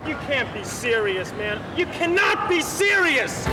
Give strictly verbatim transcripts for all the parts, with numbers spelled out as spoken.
You can't be serious, man. You cannot be serious!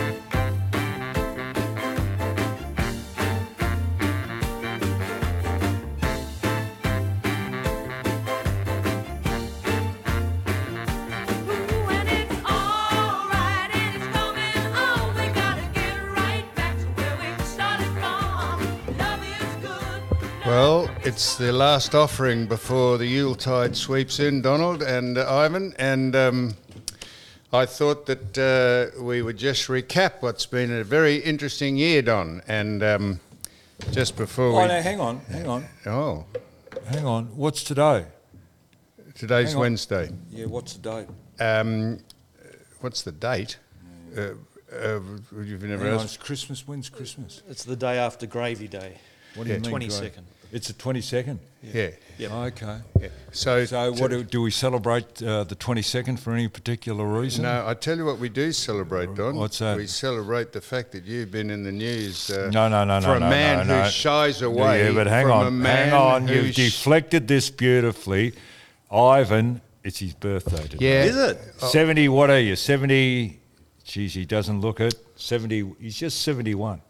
Well, it's the last offering before the Yuletide sweeps in, Donald and uh, Ivan, and um, I thought that uh, we would just recap what's been a very interesting year, Don, and um, just before Oh, we... no, hang on, hang on, Oh, hang on. What's today? today's Hang on. Wednesday. Yeah, what's the date? Um, what's the date? Uh, uh, you've never Hang on, asked? it's Christmas. When's Christmas? It's the day after Gravy Day. What do you Yeah. mean? twenty-second. It's the twenty-second? Yeah. Yep. Okay. yeah. So, So what do, do we celebrate uh, the twenty-second for any particular reason? No, I tell you what we do celebrate, Don. What's that? We celebrate the fact that you've been in the news uh, No, no, no, no, for a no, man no, who no. shies away Yeah, but hang from on, a man hang on. who You've sh- deflected this beautifully. Ivan, it's his birthday today. Yeah. Is it? seventy, what are you, seventy? Geez, he doesn't look it. seventy, he's just seventy-one.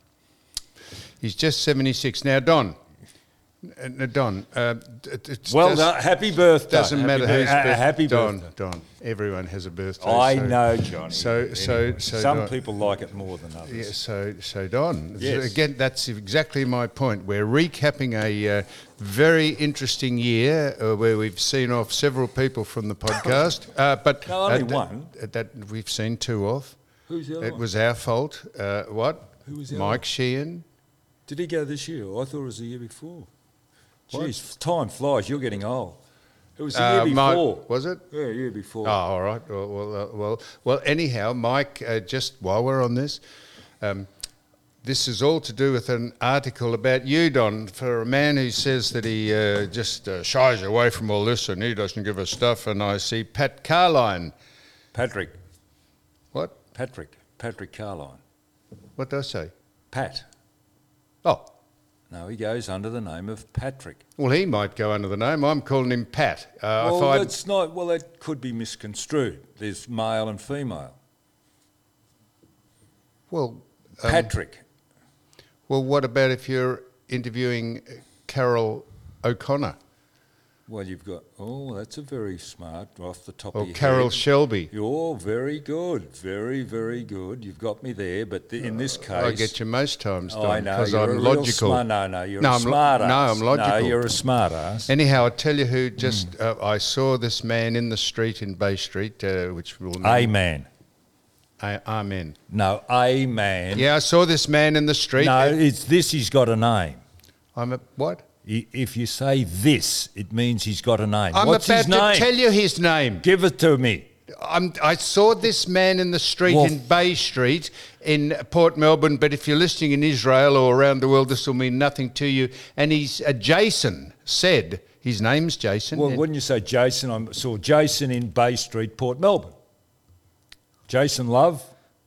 He's just seventy-six. Now, Don, uh, no, Don, uh, it, it's Well does, done, happy birthday. doesn't Happy matter bir- whose uh, birthday. Happy Don, birthday. Don, everyone has a birthday. I so, know, Johnny. So, so, Anyway, so, some Don, people like it more than others. Yeah, so, so Don, Yes. again, that's exactly my point. We're recapping a uh, very interesting year uh, where we've seen off several people from the podcast, uh, but No, only uh, that- one. that we've seen two off. Who's the other It one? was our fault. Uh, what? Who was the Mike Sheehan. Did he go this year? I thought it was the year before. What? Jeez, time flies. You're getting old. It was the Uh, year Mike- before. was it? Yeah, year before. Oh, all right. Well, well, uh, well, well. Anyhow, Mike. Uh, just while we're on this, um, this is all to do with an article about you, Don, for a man who says that he uh, just uh, shies away from all this and he doesn't give us stuff. And I see Pat Carline. Patrick. What? Patrick. Patrick Carline. What did I say? Pat. Oh, No, he goes under the name of Patrick. well, he might go under the name. I'm calling him Pat. Uh, I well, find- that's not. Well, that could be misconstrued. There's male and female. well, um, Patrick. well, what about if you're interviewing Carol O'Connor Well, you've got. Oh, that's a very smart off the top or of your Carol head. Shelby? You're very good, very, very good. You've got me there, but the, in this case, I get you most times, Oh, Don, I know because you're I'm a real logical. Smart, no, no, you're No, a I'm lo- smart no, ass. I'm logical. No, you're a smart ass. Anyhow, I'll tell you who just. Hmm. Uh, I saw this man in the street in Bay Street, uh, which will. A man. A- Amen. No, a man. Yeah, I saw this man in the street. No, Uh, it's this. He's got a name. I'm a what? I- If you say this, it means he's got a name. I'm What's about his to name? tell you his name. Give it to me. I'm, I saw this man in the street Well- in Bay Street in Port Melbourne, but if you're listening in Israel or around the world, this will mean nothing to you. And he's uh, Jason said, his name's Jason. Well, and- wouldn't you say Jason? I saw Jason in Bay Street, Port Melbourne. Jason Love.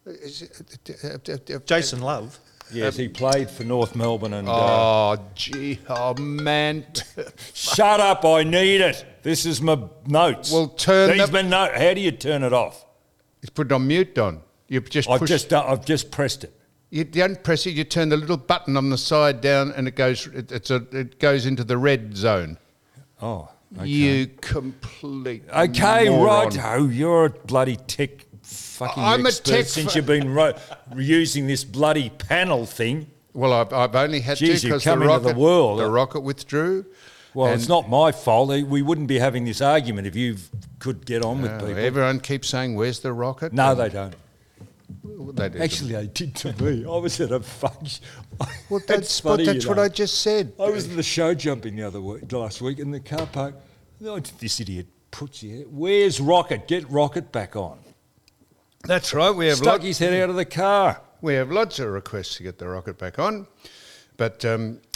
Jason Love. Yes, he played for North Melbourne and. Uh, Oh, gee, oh man. shut up! I need it. This is my notes. Well, turn These the- my note. How do you turn it off? It's put it on mute, Don. You just I've push. just done, I've just pressed it. You don't press it. You turn the little button on the side down, and it goes. It, it's a. It goes into the red zone. Oh. Okay. You complete. Okay, moron. right. Oh, you're a bloody tech fucking I'm a expert tech since fu- you've been ro- using this bloody panel thing. Well, I've, I've only had Jeez, to you because the come into rocket. the world. The rocket withdrew. Well, and, it's not my fault. We wouldn't be having this argument if you could get on with uh, people. everyone keeps saying, "Where's the rocket?" No, And they don't. they do. Actually, they did to me. I was at a function. Well, that's, what, that's what I just said. I was at the show jumping the other week, last week, in the car park. Oh, this idiot puts here. Where's Rocket? Get Rocket back on. That's right. We have Stuck lot, his head out of the car. we have lots of requests to get the rocket back on, but um,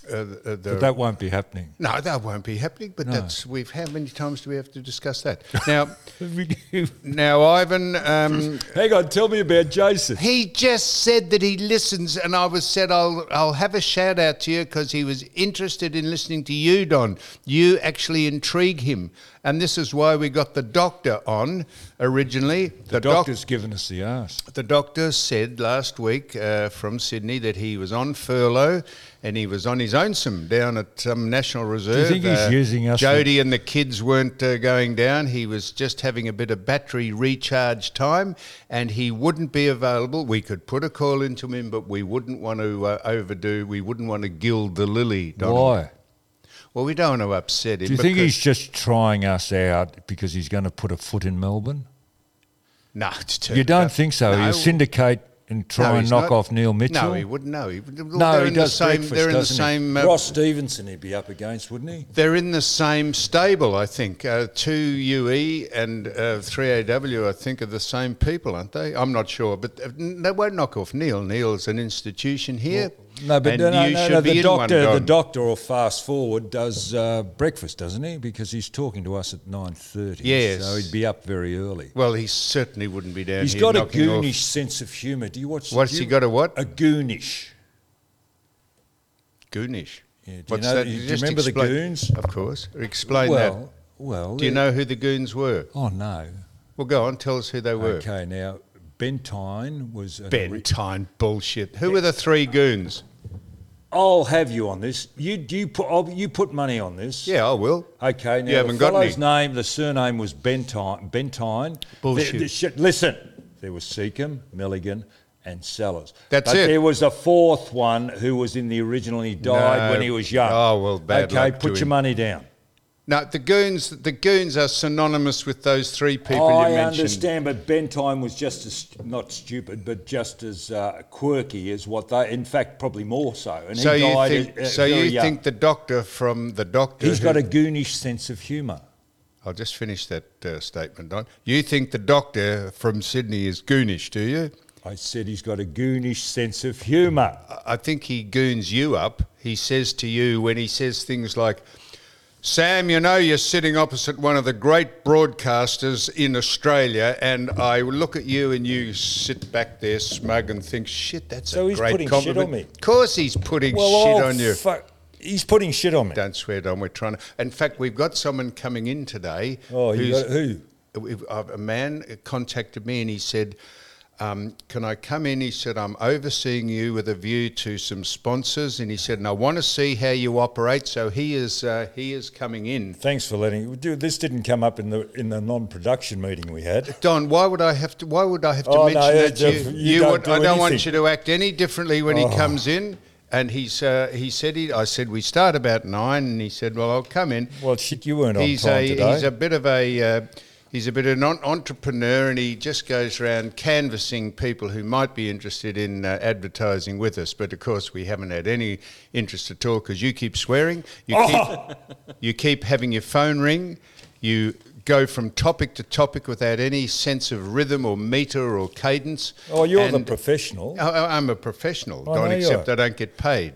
uh, the, the, But that won't be happening. no, that won't be happening. But No. that's we've. How many times do we have to discuss that? Now, now, Ivan. Um, Hang on, tell me about Jason. He just said that he listens, and I was said I'll I'll have a shout out to you because he was interested in listening to you, Don. You actually intrigue him, and this is why we got the doctor on originally. The, doc- doctor's given us the arse. the doctor said last week uh, from Sydney that he was on furlough and he was on his own down at some National Reserve. think he's using us for- Jody and the kids weren't uh, going down. He was just having a bit of battery recharge time, and he wouldn't be available. We could put a call into him, but we wouldn't want to uh, overdo. We wouldn't want to gild the lily, Donald. Why? Well, we don't want to upset him. Do you think because- he's just trying us out because he's going to put a foot in Melbourne? No, it's too, You don't uh, think so? no. He'll syndicate and try No, and he's knock not. off Neil Mitchell? No, he wouldn't. No, he, No, they're he in the does same. breakfast, They're in the doesn't he? same. uh, Ross Stevenson he'd be up against, wouldn't he? They're in the same stable, I think. Uh, two U E and uh, three A W, I think, are the same people, aren't they? I'm not sure, but uh, they won't knock off Neil. Neil's an institution here. No, but and no, no, you no, should no, be the in one, doctor, the Don. doctor, or fast forward, does uh, breakfast, doesn't he? Because he's talking to us at nine thirty. Yes. So he'd be up very early. Well, he certainly wouldn't be down He's here got a knocking off- goonish sense of humour. Do you watch? What's do he you- got, a what? A goonish. Goonish. Yeah, do you What's know- that? do you Just remember the explain- goons? Of course. Explain well, that. well. Do you know who the goons were? Oh no. Well, go on, tell us who they were. Okay, now Bentine was a Bentine bullshit. Who were the three goons? I'll have you on this. You do you put I'll, you put money on this? Yeah, I will. Okay. Now You haven't the got fellow's any. name, the surname was Bentine. Bentine. Bullshit. The- the shit- listen, there was Seacombe, Milligan, and Sellers. That's but it. There was a fourth one who was in the original. And he died No. when he was young. Oh, well, bad Okay, luck to put your him. money down. No, the goons. The goons are synonymous with those three people I you mentioned. understand, but Bentine was just as not stupid, but just as uh, quirky as what they. In fact, probably more so. And So he you died think? at- at So very you young. think the doctor from the doctor? He's who- got a goonish sense of humour. I'll just finish that uh, statement, Don. You think the doctor from Sydney is goonish, do you? I said he's got a goonish sense of humour. I think he goons you up. He says to you when he says things like, Sam, you know you're sitting opposite one of the great broadcasters in Australia, and I look at you and you sit back there smug and think, shit, that's So a he's great putting shit compliment. on me. Of course he's putting Well, shit oh, on you. fuck. He's putting shit on me. Don't swear, Don. We're trying to. In fact, we've got someone coming in today. Oh, you who's- got who? we've- uh, A man contacted me and he said, um, can I come in? He said, I'm overseeing you with a view to some sponsors. And he said, and I want to see how you operate. So he is uh, he is coming in. Thanks for letting. Dude, this didn't come up in the in the non-production meeting we had. Don, why would I have to? Why would I have to Oh, mention no, that? uh, You, you don't would. do I don't want anything. you to act any differently when he comes in. And he's uh, he said he. I said we start about nine, and he said, well, I'll come in. Well, shit, you weren't on He's time a today. he's a bit of a uh, he's a bit of an en- entrepreneur, and he just goes around canvassing people who might be interested in uh, advertising with us. But of course, we haven't had any interest at all because you keep swearing, you keep you keep having your phone ring, you go from topic to topic without any sense of rhythm or meter or cadence. Oh, you're the And professional. I, I'm a professional, I Don, know you except are. I don't get paid.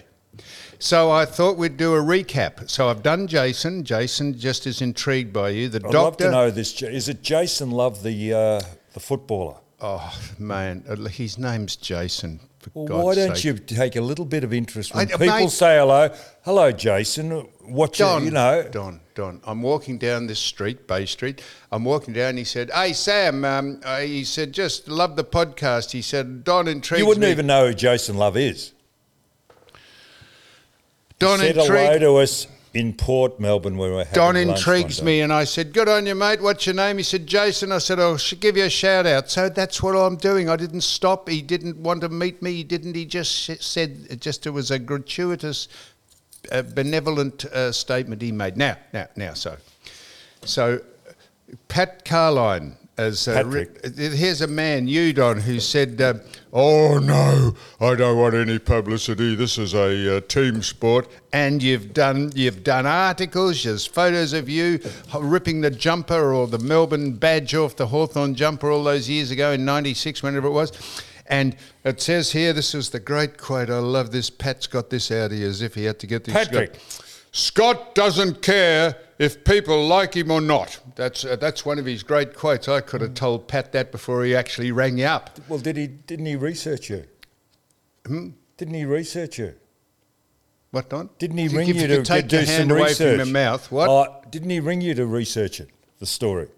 So I thought we'd do a recap. So I've done Jason. Jason just is intrigued by you. The I'd doctor. love to know this. Is it Jason Love, the uh, the footballer? Oh man, uh, his name's Jason. For Well, God's why don't sake. you take a little bit of interest when I- people mate- say hello? Hello, Jason. What you, Don, you know? Don, Don. I'm walking down this street, Bay Street. I'm walking down. And he said, "Hey Sam," um, uh, he said, "Just love the podcast." He said, "Don intrigues You wouldn't me." even know who Jason Love is. Don Said hello intrigued. to us in Port Melbourne where we're having Don lunch intrigues one day. me, and I said, "Good on you, mate. What's your name?" He said, "Jason." I said, "I'll sh- give you a shout out." So that's what I'm doing. I didn't stop. He didn't want to meet me. He didn't. He just sh- said it just it was a gratuitous, uh, benevolent uh, statement he made. Now, now, now. So, so Pat Carline. As uh, ri- here's a man, you Don, who said, uh, "Oh no, I don't want any publicity. This is a uh, team sport." And you've done you've done articles, there's photos of you ripping the jumper or the Melbourne badge off the Hawthorn jumper all those years ago in ninety-six, whenever it was. And it says here, this is the great quote. I love this. Pat's got this out here as if he had to get this. Patrick. Scott doesn't care if people like him or not. That's uh, that's one of his great quotes. I could have told Pat that before he actually rang you up. Well, did he? Didn't he research you? Hmm? Didn't he research you? What, Don? Didn't he If ring you you could to take get- do your hand some away research? from your mouth? What? Oh, didn't he ring you to research it? The story.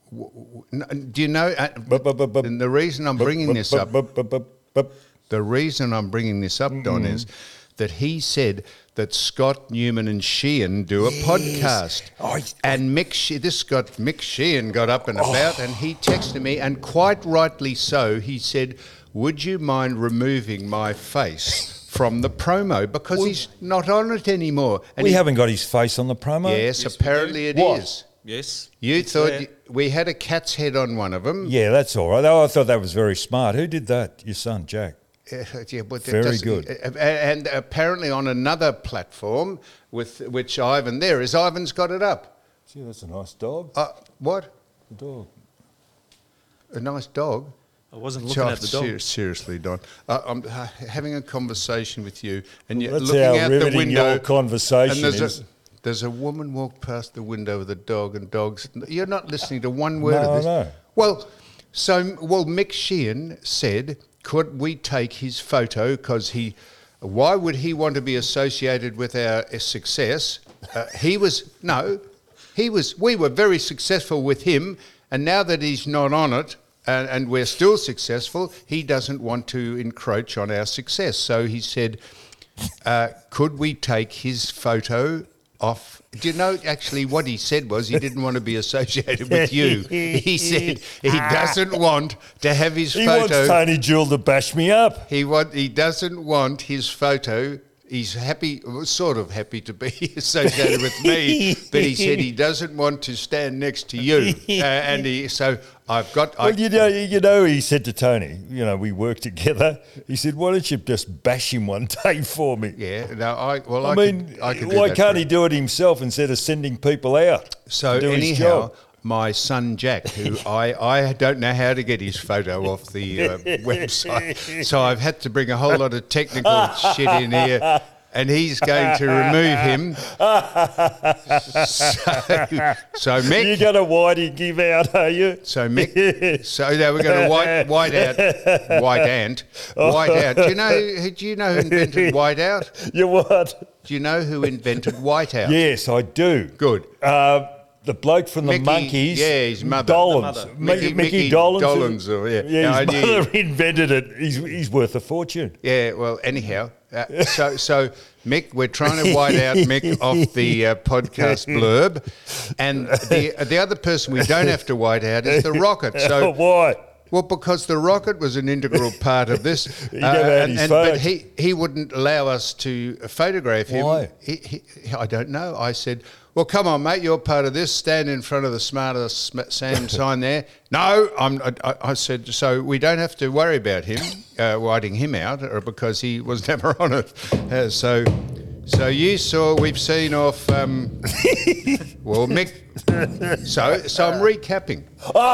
N- Do you know? Uh, Bup, bup, bup, bup. and the reason I'm bringing Bup, this bup, up, bup, bup, bup, bup. the reason I'm bringing this up, Don, is that he said that Scott Newman and Sheehan do a podcast, Oh, I- and Mick she- this got Mick Sheehan got up and about, and he texted me, and quite rightly so. He said, "Would you mind removing my face from the promo because he's not on it anymore?" And We he- haven't got his face on the promo. Yes, Yes, we apparently it What? is. Yes. You it's thought there. you, we had a cat's head on one of them. Yeah, that's all right. Oh, I thought that was very smart. Who did that? Your son, Jack. Uh, yeah, but that Very doesn't- good. uh, uh, And apparently on another platform with which Ivan there is, Ivan's got it up. Gee, that's a nice dog. Uh, what? The dog. A nice dog? I wasn't looking Oh, at the dog. ser- seriously, Don. Uh, I'm uh, having a conversation with you, and you're That's looking how out the riveting window. your conversation and there's is. A, there's a woman walked past the window with a dog, and dogs. You're not listening to one word No, of this. I know. Well, so well, Mick Sheehan said, "Could we take his photo? Because he, why would he want to be associated with our uh, success? Uh, he was no, he was. We were very successful with him, and now that he's not on it." And, and we're still successful, he doesn't want to encroach on our success. So he said, uh, could we take his photo off? Do you know, actually, what he said was he didn't want to be associated with you. He said he doesn't want to have his He photo. wants Tony Jewell to bash me up. He want, He doesn't want his photo. He's happy, sort of happy to be associated with me, but he said he doesn't want to stand next to you. Uh, and he, so I've got. I, Well, you know, you know, he said to Tony, you know, we work together. He said, "Why don't you just bash him one day for me?" yeah, no, I well, I, I, mean, could, I could do why that can't for he him. do it himself instead of sending people out? So to do his anyhow, job? my son Jack, who I, I don't know how to get his photo off the uh, website, so I've had to bring a whole lot of technical shit in here. And he's going to remove him. So, so You Mick, got a whitey give out, are you? so Mick, so now we're going to white, white out, white ant, white out. Do you know? who- Do you know who invented white out? You what? Do you know who invented white out? Yes, I do. Good. Uh, the bloke from the Mickey- Monkeys. yeah, his mother. Dollins. The mother. Mickey, Mickey- Mickey Mickey Dollins. Dollins, or- yeah. Yeah, No, I his knew- mother invented it. He's, he's worth a fortune. Yeah, well, anyhow, uh, so so Mick, we're trying to white out Mick off the uh, podcast blurb, and the the other person we don't have to white out is the Rocket. So Why? well, because the Rocket was an integral part of this, He never had his but phone. he he wouldn't allow us to photograph him. Why? He, he, I don't know. I said, well, come on, mate, you're part of this. Stand in front of the Smarter Sm- Sam sign there. No, I'm. I, I said, so we don't have to worry about him uh, whiting him out, or because he was never on it. Uh, so, so you saw we've seen off. Um, well, Mick. So, so I'm recapping.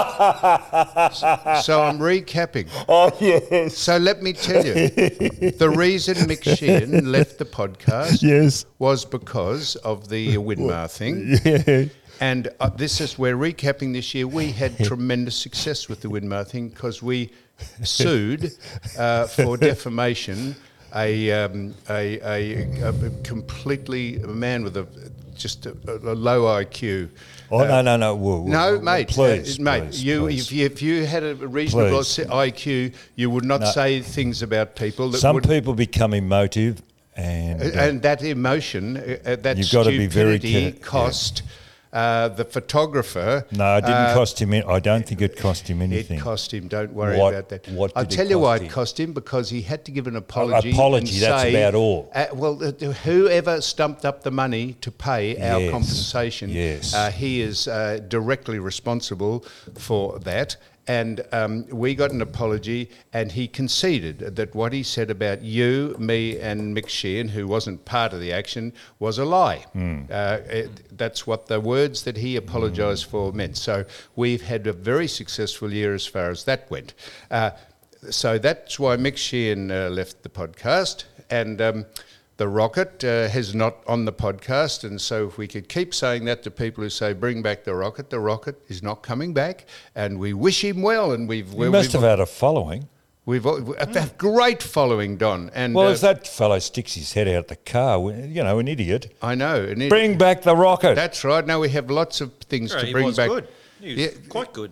So I'm recapping. Oh, yes. So let me tell you, the reason Mick Sheehan left the podcast Yes. was because of the Winmar thing. Yeah. And uh, this is, we're recapping this year. We had tremendous success with the Winmar thing because we sued uh, for defamation a, um, a, a, a completely a man with a just a, a low I Q. Oh, no, no, no. Whoa, whoa, No, whoa, mate, Please, uh, mate. please, you, please. If, you, if you had a reasonable Please. I Q, you would not No. say things about people that Some would. people become emotive and... uh, And that emotion, uh, that You've got to be very stupidity care- cost uh, the photographer. no, it didn't uh, cost him... I don't think it cost him anything. It cost him. Don't worry What- about that. what I'll did it tell you why cost it him? cost him, because he had to give an apology. apology, and that's say, about all. Uh, well, uh, whoever stumped up the money to pay our Yes, compensation, yes. uh, he is uh, directly responsible for that. And um, we got an apology, and he conceded that what he said about you, me, and Mick Sheehan, who wasn't part of the action, was a lie. Hmm. Uh, it, that's what the words that he apologised for meant. So we've had a very successful year as far as that went. Uh, so that's why Mick Sheehan uh, left the podcast, and um, the Rocket uh, has not on the podcast. And so if we could keep saying that to people who say, bring back the Rocket, the Rocket is not coming back, and we wish him well. And we've You must we've, have had a following. We've a great following, Don. And Well, uh, if that fellow sticks his head out the car, we- you know, an idiot. I know. And it- Bring back the Rocket. That's right. No, we have lots of things Yeah, to he bring was back. good. He was quite good.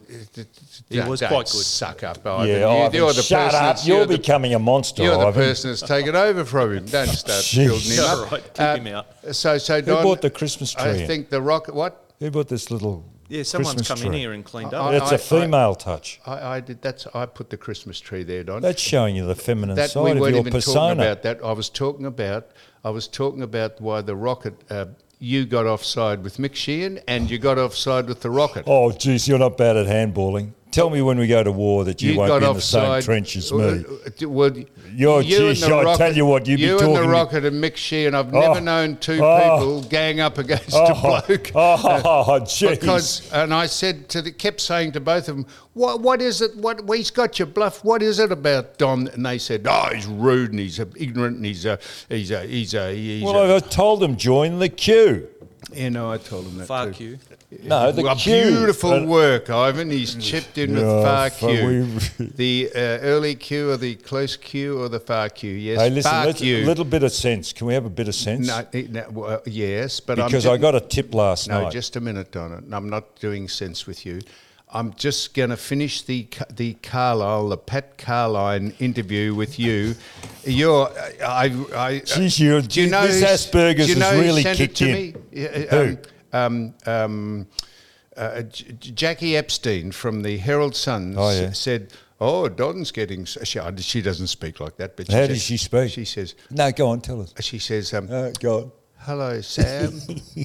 He Don't- was don't quite good. Suck up, Ivan. yeah, You- Ivan, you're the shut person up. that's- You're, the- becoming a monster, You're the Ivan. person that's taken over from him. Don't start Jeez. building him All up. right, keep Uh, him out. So, so Don, bought the Christmas tree I in? think the Rocket. What? Who bought this little Yeah, someone's Christmas come in tree? here and cleaned I- up. That's I- a female touch. I, I did. That's. I put the Christmas tree there, Don. That's showing you the feminine that side we of weren't your even persona. talking about that. I was talking about. I was talking about why the Rocket. Uh, you got offside with Mick Sheehan, and you got offside with the Rocket. Oh, geez, you're not bad at handballing. Tell me when we go to war that you, won't got be in the same offside. trench as Uh, me. uh, Well, You're- you and geez, the I Rocket, tell you what, you be and talking- the Rocket and Mick Sheehan. I've Oh, never known two oh, people gang up against oh, a bloke. Oh, jeez. Because, and I said to the, kept saying to both of them, what, what is it? What well, he's got your bluff. What is it about Don? And they said, oh, he's rude and he's uh, ignorant and he's a, he's a, he's a, he's well, a. I told them join the queue. You know, I told him that Fuck too. you. No, the Well, queue. beautiful Uh, work, Ivan. He's chipped in with Yeah, far for queue. we- the uh, early queue or the close queue or the far queue? Yes, Hey, listen, far let's, a queue. little bit of sense. Can we have a bit of sense? No, eh, no, well, yes, but because I'm I got a tip last no, night. just a minute, Donna. I'm not doing sense with you. I'm just going to finish the Ca- the Carlisle, the Pat Carline interview with you. You're, I, I. Jeez, you, do you know this who's- Asperger's do you know has who really sent it kicked to in. me? Yeah, Who? Um, um, um, uh, J- Jackie Epstein from the Herald Sun Oh, s- yeah. said, "Oh, Don's getting." s- She, she doesn't speak like that, but she How said- does she speak? She says, No, go on, tell us. "She says, um, Uh, go on. hello, Sam."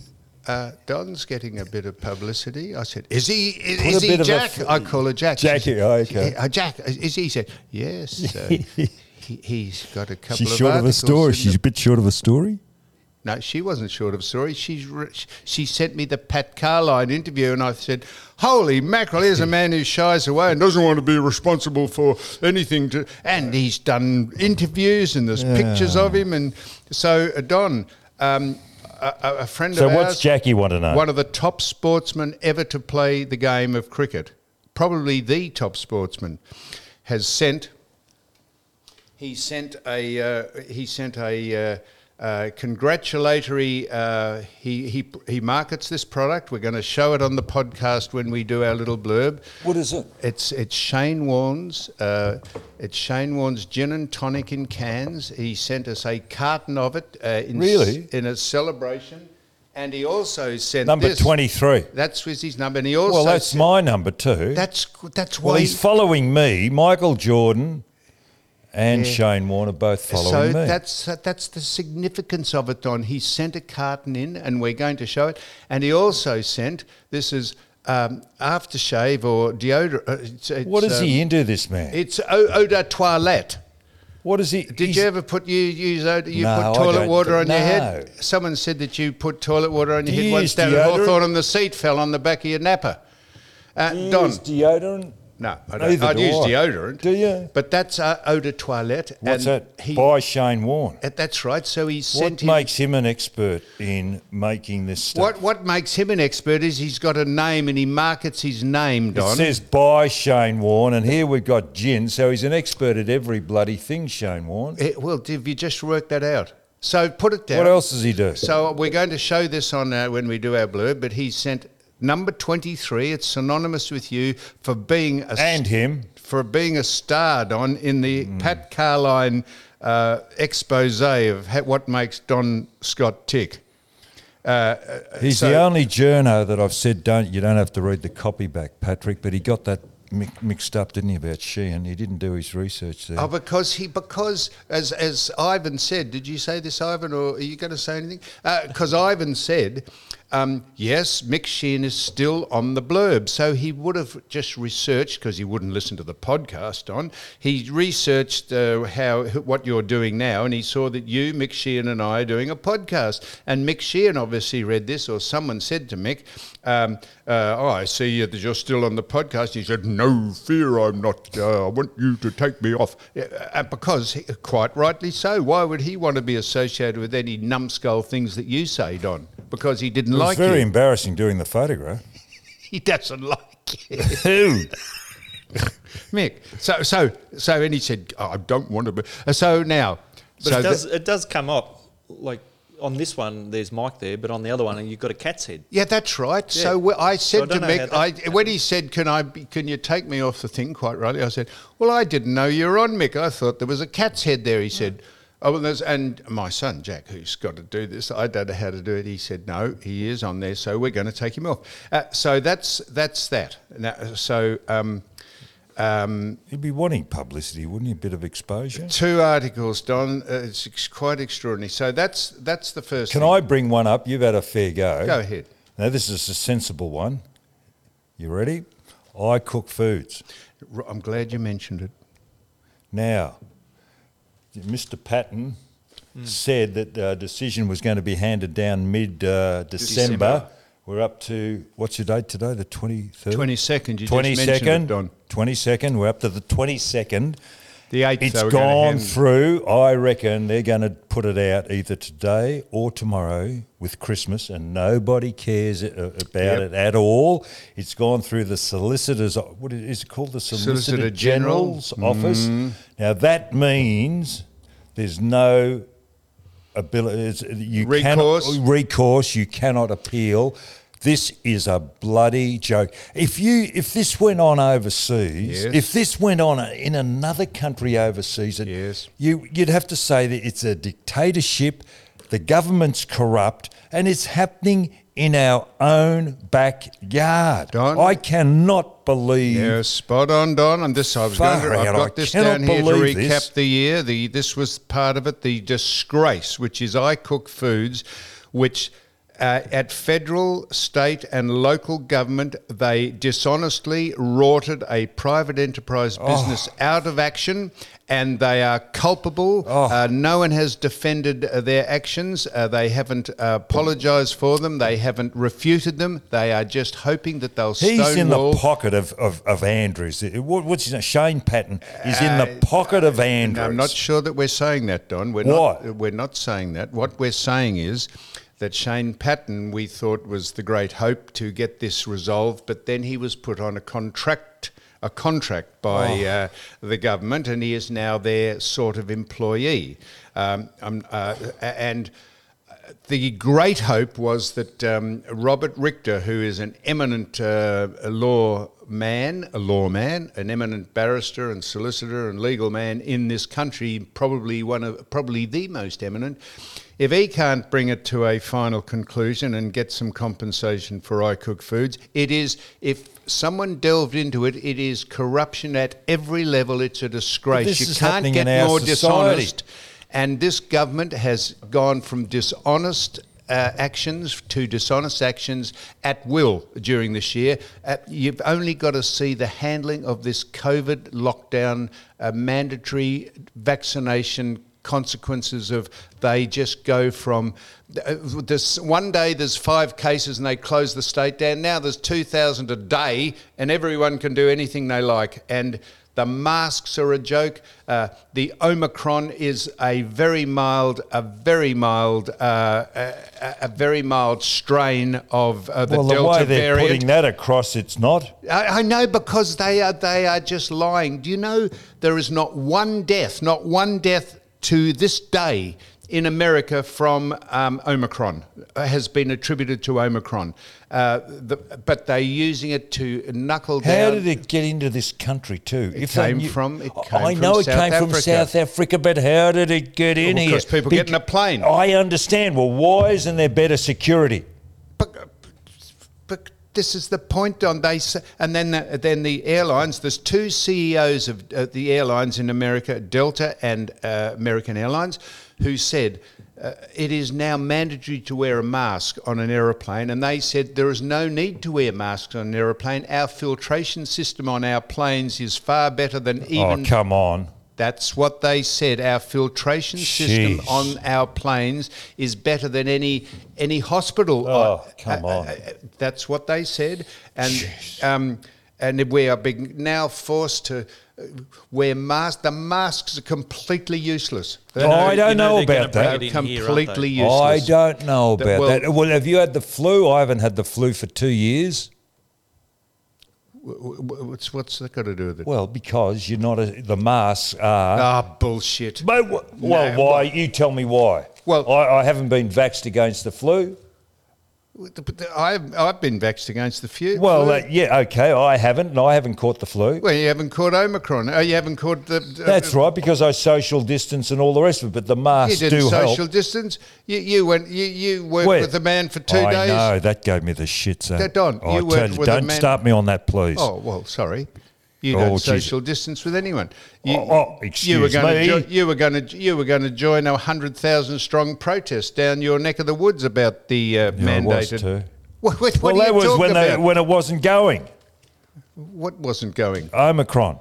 Uh, Don's getting a bit of publicity. I said, "Is he? Is, Put a is he bit of a Jack?" f- I call her Jack. She Jackie, said, oh, okay. "Uh, Jack, is he?" He said, "Yes." Uh, he, he's got a couple She's of short of a articles story. in She's the- a bit short of a story. No, she wasn't short of a story. She's re- she sent me the Pat Carline interview, and I said, "Holy mackerel! Here's a man who shies away and doesn't want to be responsible for anything." To, and he's done interviews, and there's pictures of him, and so uh, Don. Um, a, a a friend So of what's ours, Jackie want to know? one of the top sportsmen ever to play the game of cricket, probably the top sportsman, has sent. He sent a. Uh, he sent a. Uh, uh, congratulatory. Uh, he he he markets this product. We're going to show it on the podcast when we do our little blurb. What is it? It's it's Shane Warne's. Uh, it's Shane Warne's gin and tonic in cans. He sent us a carton of it. Uh, in Really? s- in a celebration, and he also sent Number this. twenty-three. That's was his number, and he also Well, that's sent- my number two. That's that's well, why. he's following me. Michael Jordan and Yeah. Shane Warne are both so following me. that's that's the significance of it, Don. He sent a carton in, and we're going to show it. And he also sent this is um, aftershave or deodorant. Uh, it's, it's, what is um, he into, this man? It's eau, eau de toilette. What is he? Did he's- you ever put you use eau- you No, I put toilet don't water do- on your no. head? Someone said that you put toilet water on your Do head you once use down at deodorant? Hawthorne, and the seat fell on the back of your napper. Uh, Do you Don, use deodorant? no, I don't. Neither I'd do use I. deodorant. Do you? But that's uh, eau de toilette. What's and that? He, By Shane Warne. uh, that's right. So he What sent him. makes him an expert in making this stuff? What what makes him an expert is he's got a name and he markets his name, It Don. says by Shane Warne, and here we've got gin, so he's an expert at every bloody thing, Shane Warne. Eh, well, have you just worked that out? So put it down. What else does he do? So we're going to show this on uh, when we do our blurb, but he sent number twenty-three. It's synonymous with you for being a And him. for being a star, Don, in the Hmm. Pat Carline uh, expose of ha- what makes Don Scott tick. Uh, He's so- the only journo that I've said don't you don't have to read the copy back, Patrick, but he got that mi- mixed up, didn't he, about Sheehan? He didn't do his research there. Oh, because he because as as Ivan said, did you say this, Ivan, or are you going to say anything? Because Ivan said Um, yes, Mick Sheehan is still on the blurb. So he would have just researched, because he wouldn't listen to the podcast on, he researched uh, how what you're doing now, and he saw that you, Mick Sheehan, and I are doing a podcast. And Mick Sheehan obviously read this, or someone said to Mick, um, uh, oh, I see you, that you're still on the podcast. He said, no fear, I'm not. Uh, I want you to take me off. Uh, because, he, quite rightly so, why would he want to be associated with any numbskull things that you say, Don? Because he didn't It was like very you. embarrassing doing the photograph. He doesn't like you. Who? Mick. So, so, so, and he said, oh, I don't want to be. uh, So now. But so it does the- it does come up, like on this one there's Mike there, but on the other one you've got a cat's head. yeah, that's right. Yeah. So wh- I So I said to don't know how Mick, that I, when he said, "Can I? Be, can you take me off the thing?" Quite rightly, I said, "Well, I didn't know you were on, Mick. I thought there was a cat's head there." He said, "Oh, well, there's," and my son Jack, who's got to do this, I don't know how to do it. He said, "No, he is on there, so we're going to take him off." Uh, so that's that's that. Now, so. Um, um, He'd be wanting publicity, wouldn't he? A bit of exposure. Two articles, Don. Uh, it's ex- quite extraordinary. So that's that's the first. Can thing. I bring one up? You've had a fair go. Go ahead. Now, this is a sensible one. You ready? I Cook Foods. R- I'm glad you mentioned it. Now, Mister Patton said that the decision was going to be handed down mid-December. December. We're up to, what's your date today? The twenty-third? twenty-second. You just mentioned it, twenty-second. Don. twenty-second. We're up to the twenty-second. The eighth. It's they were gonna gone hand- through. I reckon they're going to put it out either today or tomorrow with Christmas, and nobody cares a- about Yep. it at all. It's gone through the solicitors. What is it called? The Solicitor, Solicitor General. General's office. Now that means there's no ability. it's- You Recourse. cannot recourse. You cannot appeal. This is a bloody joke. If you if this went on overseas, Yes. if this went on in another country overseas, it- Yes. you you'd have to say that it's a dictatorship, the government's corrupt, and it's happening in our own backyard. Don? I cannot believe. Yeah, spot on, Don. And this I was going to, Far I've out, got I this cannot down here to believe recap this. the year. The this was part of it. The disgrace, which is I Cook Foods, which. Uh, at federal, state and local government, they dishonestly rorted a private enterprise business out of action, and they are culpable. Oh. Uh, no one has defended uh, their actions. Uh, they haven't uh, apologised for them. They haven't refuted them. They are just hoping that they'll He's in the stonewall. pocket of, of, of Andrews. What- What's his name? Shane Patton is in the pocket of Andrews. No, I'm not sure that we're saying that, Don. We're What? not. We're not saying that. What we're saying is that Shane Patton, we thought, was the great hope to get this resolved, but then he was put on a contract, a contract by uh, the government, and he is now their sort of employee. Um, um, uh, and the great hope was that um, Robert Richter, who is an eminent uh, law man, a lawman, an eminent barrister and solicitor and legal man in this country, probably one of, probably the most eminent. If he can't bring it to a final conclusion and get some compensation for I Cook Foods, it is, if someone delved into it, it is corruption at every level. It's a disgrace. this You is can't happening get in our more society. dishonest. And this government has gone from dishonest uh, actions to dishonest actions at will during this year. Uh, you've only got to see the handling of this COVID lockdown, uh, mandatory vaccination consequences of they just go from uh, this one day there's five cases and they close the state down. Now there's two thousand a day and everyone can do anything they like. And the masks are a joke. Uh, the Omicron is a very mild, a very mild, uh, a, a very mild strain of uh, the well, the Delta way they're variant. putting that across, it's not. I, I know, because they are they are just lying. Do you know there is not one death, not one death to this day in America from um, Omicron, uh, has been attributed to Omicron. Uh, the, but they're using it to knuckle down. How did it get into this country too? It they came knew- from- it came I from know it South came from Africa. South Africa, but how did it get in Well, here? because people get in a plane. I understand. Well, why isn't there better security? But, but this is the point, Don. They say, and then the, then the airlines. There's two C E Os of uh, the airlines in America, Delta and uh, American Airlines, who said uh, it is now mandatory to wear a mask on an aeroplane, and they said there is no need to wear masks on an aeroplane. Our filtration system on our planes is far better than even... Oh, come on. That's what they said. Our filtration system Jeez. on our planes is better than any any hospital. Oh, Uh, come uh, on. uh, that's what they said, and um, and we are being now forced to uh, wear masks. The masks are completely useless. They're Oh, I don't you know know they're about gonna that. bring it they're in here, aren't completely they? I useless. don't know But, about well- that. Well, have you had the flu? I haven't had the flu for two years. W- w- What's what's that got to do with it? Well, because you're not a, the masks are. Ah, bullshit. But, wh- well, No, why? You tell me why. Well- I, I haven't been vaxxed against the flu. But the- I've I've been vaxxed against the few. Well, flu. uh, yeah, okay, I haven't, and I haven't caught the flu. Well, you haven't caught Omicron. Oh, you haven't caught the. the That's right, because I social distance and all the rest of it. But the You masks didn't do social help. distance. You you went. You you worked Where? with a man for two I days. know that gave me the shits. Yeah, Don, I you tell worked you, with a don't man- start me on that, please. Oh well, sorry. You Oh, don't geez. social distance with anyone. You, Oh, oh, you were excuse going me. to jo- you were going to you were going to join a hundred thousand strong protest down your neck of the woods about the uh, Yeah, I was mandated. too. What, what, what Well, are that you was talking when they, about? when it wasn't going. What wasn't going? Omicron.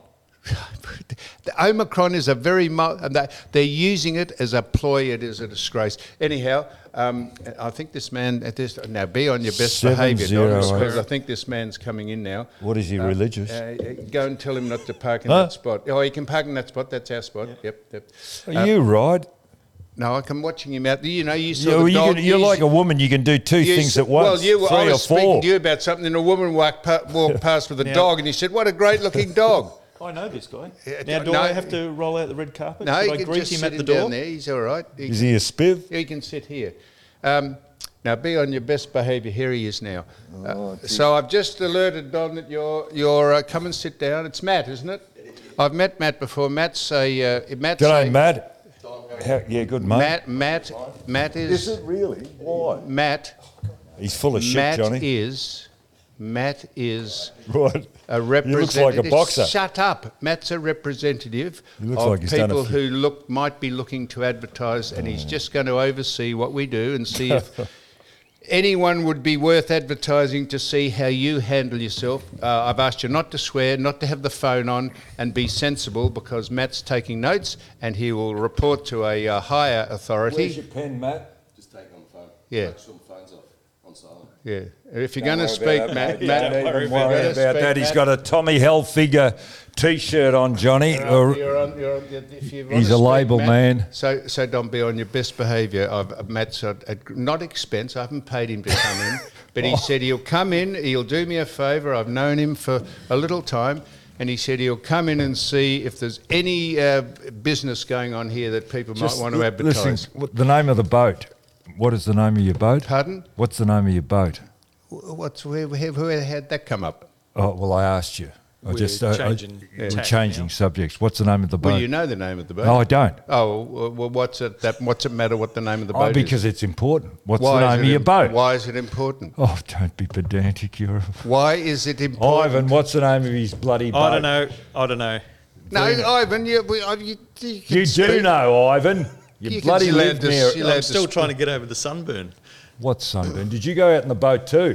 The Omicron is a very mo- and they- they're using it as a ploy. It is a disgrace. Anyhow, um, I think this man at this now be on your best Seven behaviour, zero Don, because eight. I think this man's coming in now. What is he, religious? Uh, uh, go and tell him not to park in Huh? that spot. Oh, he can park in that spot. That's our spot. Yep, yep. Are you right? No, I'm watching him out. You know, you saw Yeah, the well, you dog. can, you're you- like a woman. You can do two you things s- at once. Well, you, three I was or speaking four. to you about something, and a woman walked, pa- walked past with a Now- dog, and he said, "What a great-looking dog." I know this guy. Yeah, Now, do no, I have to roll out the red carpet? No, Should you I can greet just him sit at the him door? down there. He's all right. He Is he a spiv? He can sit here. Um, now, be on your best behaviour. Here he is now. Oh, Uh, so I've just alerted Don that you're. you're uh, come and sit down. It's Matt, isn't it? I've met Matt before. Matt's a. Uh, Matt's G'day, a, Matt. How, yeah, good, mate. Matt. Matt. Matt is. Is it really? Why? Matt. He's full of shit, Matt Johnny. is. Matt is Right. a He looks representative. like a boxer. Shut up. Matt's a representative He looks of like he's done a people few- who look might be looking to advertise, and he's just going to oversee what we do and see if anyone would be worth advertising to see how you handle yourself. Uh, I've asked you not to swear, not to have the phone on, and be sensible because Matt's taking notes, and he will report to a uh, higher authority. Where's your pen, Matt? Just take it on the phone. Yeah. Make sure the phone's off on silent. Yeah. If you're Don't going to worry speak, about Matt, that, Matt, Don't worry even about worry that. about that. Speak, He's Matt. got a Tommy Hilfiger T-shirt on, Johnny. Or- You're on, you're on, if you want He's to a speak, label Matt, man. So, so don't be on your best behaviour. I've, Matt's at, at not expense. I haven't paid him to come in, but he said he'll come in. He'll do me a favour. I've known him for a little time, and he said he'll come in and see if there's any uh, business going on here that people Just might want to l- advertise. Listen, what- the name of the boat. What is the name of your boat? Pardon? What's the name of your boat? Wh- What's where, where, where had that come up? Oh, well, I asked you. I We're just, uh, I- changing we're tack changing now. subjects. What's the name of the boat? Well, you know the name of the boat. No, I don't. Oh, well, well, what's it? That what's it matter what the name of the boat Oh, is? because it's important. What's Why the is name it of your im- boat? Why is it important? Oh, don't be pedantic. You're a... Why is it important? Ivan, what's the name of his bloody boat? I don't know. I don't know. No, Ivan, you, we, I- you, you, can You do speak. know, Ivan. You, You can bloody still live add this- near... you'll I'm add still this- trying to get over the sunburn. What sunburn? Did you go out in the boat too?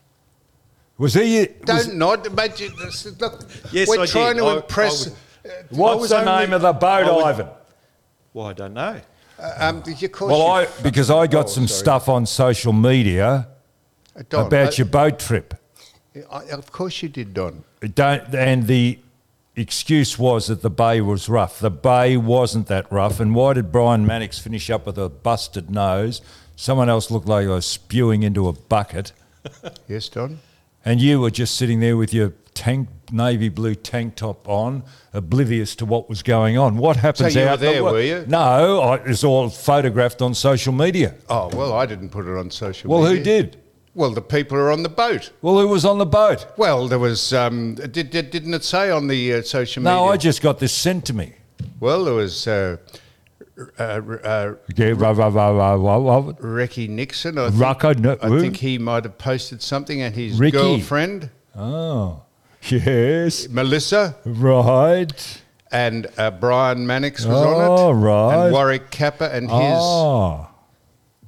Was he... Was, Don't nod, mate. You, this- look, Yes, we're I trying did. to I- impress. I uh, I what's was the only- name of the boat, I was- Ivan? Well, I don't know. Uh, um, of course Well, you- I because I got Oh, some sorry. stuff on social media Uh, Don, about I- your boat trip. I, of course you did, Don. Don't, and the excuse was that the bay was rough. The bay wasn't that rough. And why did Brian Mannix finish up with a busted nose? Someone else looked like I was spewing into a bucket. Yes, Don. And you were just sitting there with your tank, navy blue tank top on, oblivious to what was going on. What happens you were out in the there, wo- were you? No, I, it's all photographed on social media. Oh well, I didn't put it on social Well, media. who did? Well, the people who are on the boat. Well, who was on the boat? Well, there was. Um, did, did, didn't it say on the uh, social media? No, I just got this sent to me. Well, there was. Uh, uh, uh, Yeah, rah, rah, rah, rah, rah, rah. Ricky Nixon. I think, Rocco, no, I who? think he might have posted something, and his Ricky. girlfriend Oh, yes, Melissa right. and uh, Brian Mannix was Oh, on it, right. and Warwick Kappa and his Oh,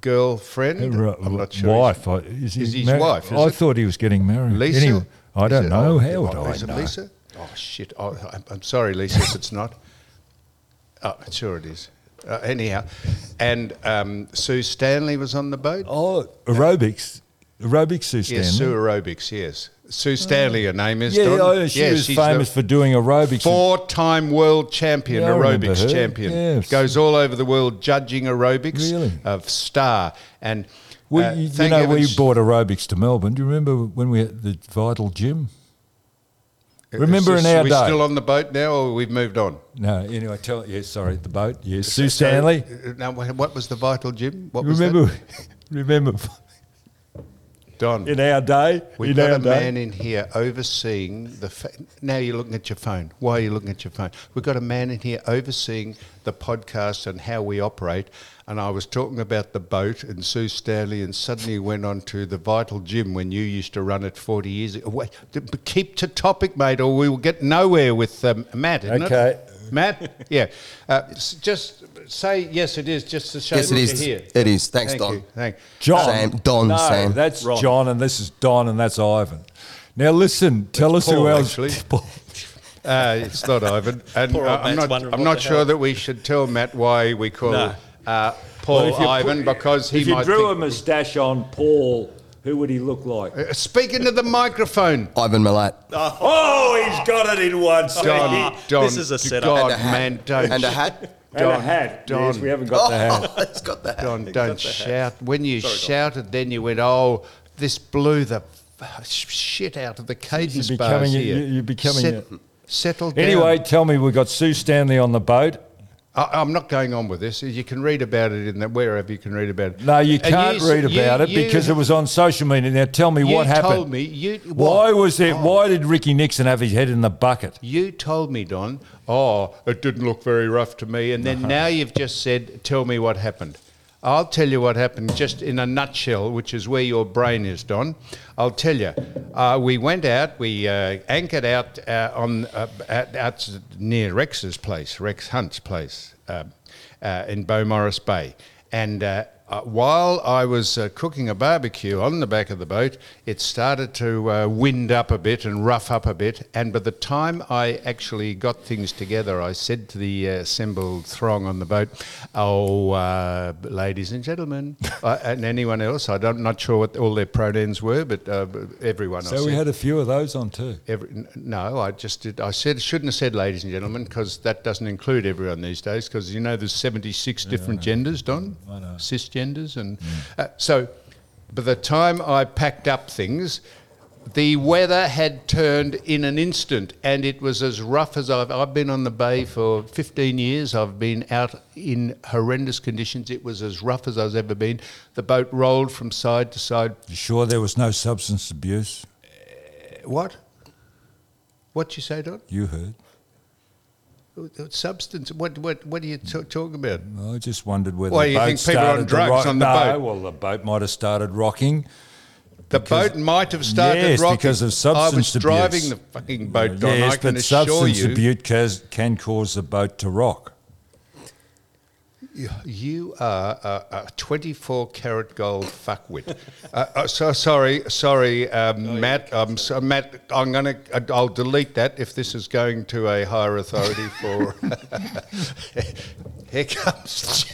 girlfriend. Ri- I'm not sure. Wife. I- Is, he Is his mar- wife, is I it? thought he was getting married. Lisa? Anyway, I Is don't it- know. oh, How would oh, I is it know? Lisa? Oh, shit. Oh, I'm, I'm sorry, Lisa, if it's not. Oh, sure it is. Uh, anyhow, and um, Sue Stanley was on the boat. Oh, aerobics. Aerobics, Sue Stanley. Yes, Sue Aerobics, yes. Sue Stanley, her name is, Yeah, Don. oh, she Yes, was she's famous the for doing aerobics. four-time world champion, Yeah, I remember aerobics her. champion. Yes. Goes all over the world judging aerobics. Really? Of Star. And We, uh, you, you thank know, heavens- we brought aerobics to Melbourne. Do you remember when we had the Vital Gym? Remember Is in our Are we day? still on the boat now, or we've moved on? No, anyway, tell yes, sorry, the boat. Yes, Sue Stanley. So, uh, now, wha- what was the Vital Gym? What was Remember, that? remember Don. in our day. We've in got our a day. man in here overseeing the. Fa- now you're looking at your phone. Why are you looking at your phone? We've got a man in here overseeing the podcast and how we operate. And I was talking about the boat and Sue Stanley, and suddenly went on to the Vital Gym when you used to run it forty years ago. Wait, d- but keep to topic, mate, or we will get nowhere with um, Matt. Isn't Okay. it? Matt. Yeah. Uh, s- just say yes. It is just to show Yes, it that is. you're here. It is. Thanks, Thank Don. you. Thank. John. Sam, Don, no, Sam. that's Ron. John, and this is Don, and that's Ivan. Now listen, tell us Paul, who else. actually. Paul. Uh, it's not Ivan, and Poor uh, old I'm Matt's not. wondering I'm what not the sure hell. that we should tell Matt why we call No. uh, Paul Well, if you Ivan, put- because he if you might drew a think. moustache on Paul, who would he look like? Uh, Speak into the microphone, Ivan Milat. Oh, he's got it in one Don. second. Don, This is a setup. God, And a hat. man, don't. And a hat. And a hat. Don. Yes, we haven't got the hat. Oh, it's got the hat. Don, don't shout. When you Sorry, Don. shouted, then you went, "Oh, this blew the f- shit out of the cadence You're bars becoming a- here." you're becoming Set- a- settle down. Anyway, tell me, we've got Sue Stanley on the boat. I, I'm not going on with this. You can read about it in the wherever you can read about it. No, you And can't you- read you- about it you- because it was on social media. Now tell me You what happened. told me you. Why what? was there? Oh. Why did Ricky Nixon have his head in the bucket? You told me, Don. Oh, it didn't look very rough to me, and then now you've just said, "Tell me what happened." I'll tell you what happened, just in a nutshell, which is where your brain is, Don. I'll tell you. Uh, we went out. We uh, anchored out uh, on uh, out, out near Rex's place, Rex Hunt's place, um, uh, in Beaumaris Bay, and. Uh, Uh, while I was uh, cooking a barbecue on the back of the boat, it started to uh, wind up a bit and rough up a bit. And by the time I actually got things together, I said to the uh, assembled throng on the boat, "Oh, uh, ladies and gentlemen," uh, and anyone else. I don't, I'm not sure what all their pronouns were, but uh, everyone. I So we said. had a few of those on too. Every, n- no, I just did. I said shouldn't have said ladies and gentlemen because that doesn't include everyone these days. Because you know there's seventy-six different genders, Don, I know. cisgenders, and uh, so by the time I packed up things, the weather had turned in an instant, and it was as rough as I've. I've been on the bay for fifteen years. I've been out in horrendous conditions. It was as rough as I've ever been. The boat rolled from side to side. You sure there was no substance abuse? What? What you say, Don? You heard. Substance? What? What? What are you t- talking about? I just wondered whether Why, the you boat think people are on started to drugs rock- on the no, boat? well, the boat might have started rocking. The Because- boat might have started Yes, rocking. because of I was substance abuse. driving the fucking boat, Don. yes, I can but assure substance you, abuse cas- can cause the boat to rock. you, you are a, a twenty-four karat gold fuckwit. uh, uh, so sorry, sorry, um, Matt. Um, so, Matt, I'm gonna. I'll delete that if this is going to a higher authority for. Here comes.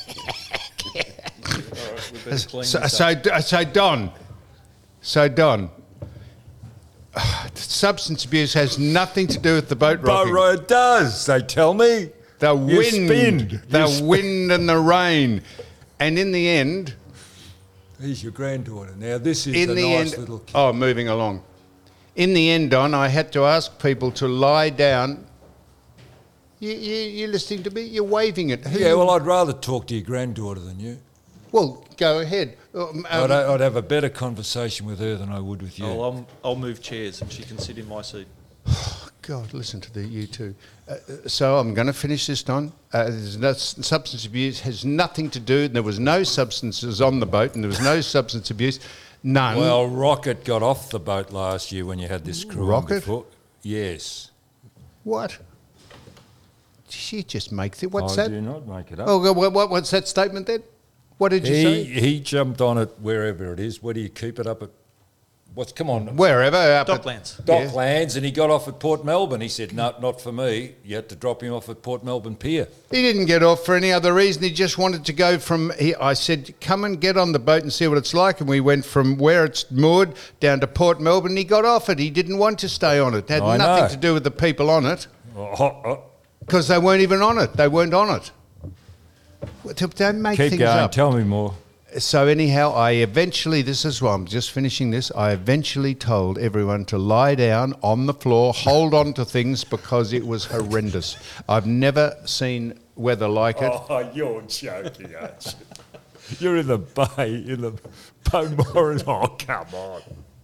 All right, we better clean So, this so, up. so Don, so Don, substance abuse has nothing to do with the boat rocking. But it does, they tell me. The You wind, spin. the You spin. wind and the rain, and in the end, Here's your granddaughter. Now, this is in a the nice end, little kid. oh, moving along. In the end, Don, I had to ask people to lie down. You, you, you're listening to me. You're waving it. Who Yeah, you- well, I'd rather talk to your granddaughter than you. well, go ahead. Um, I'd, um, I'd have a better conversation with her than I would with you. I'll, I'll, I'll move chairs and she can sit in my seat. God, listen to the you two. Uh, uh, so I'm going to finish this, Don. Uh, there's no, substance abuse has nothing to do. There was no substances on the boat, and there was no substance abuse. None. Well, Rocket got off the boat last year when you had this crew on Rocket? before. Yes. What? She just makes it. What's I that? do not make it up. Oh, what, what, what's that statement then? What did you He say? he jumped on it wherever it is. Where do you keep it up at? What's come on? Wherever. Up at- Docklands. Yeah. Docklands, and he got off at Port Melbourne. He said, "No, not for me." You had to drop him off at Port Melbourne Pier. He didn't get off for any other reason. He just wanted to go from. He, I said, "Come and get on the boat and see what it's like." And we went from where it's moored down to Port Melbourne. He got off it. He didn't want to stay on it. It had I nothing know. to do with the people on it Oh, oh, oh. because they weren't even on it. They weren't on it. Well, Don't make Keep things going. up. Tell me more. So anyhow, I eventually, this is why I'm just finishing this, I eventually told everyone to lie down on the floor, hold on to things because it was horrendous. I've never seen weather like it. Oh, you're joking, aren't you? You're in the bay, in the Beaumont. Oh, come on.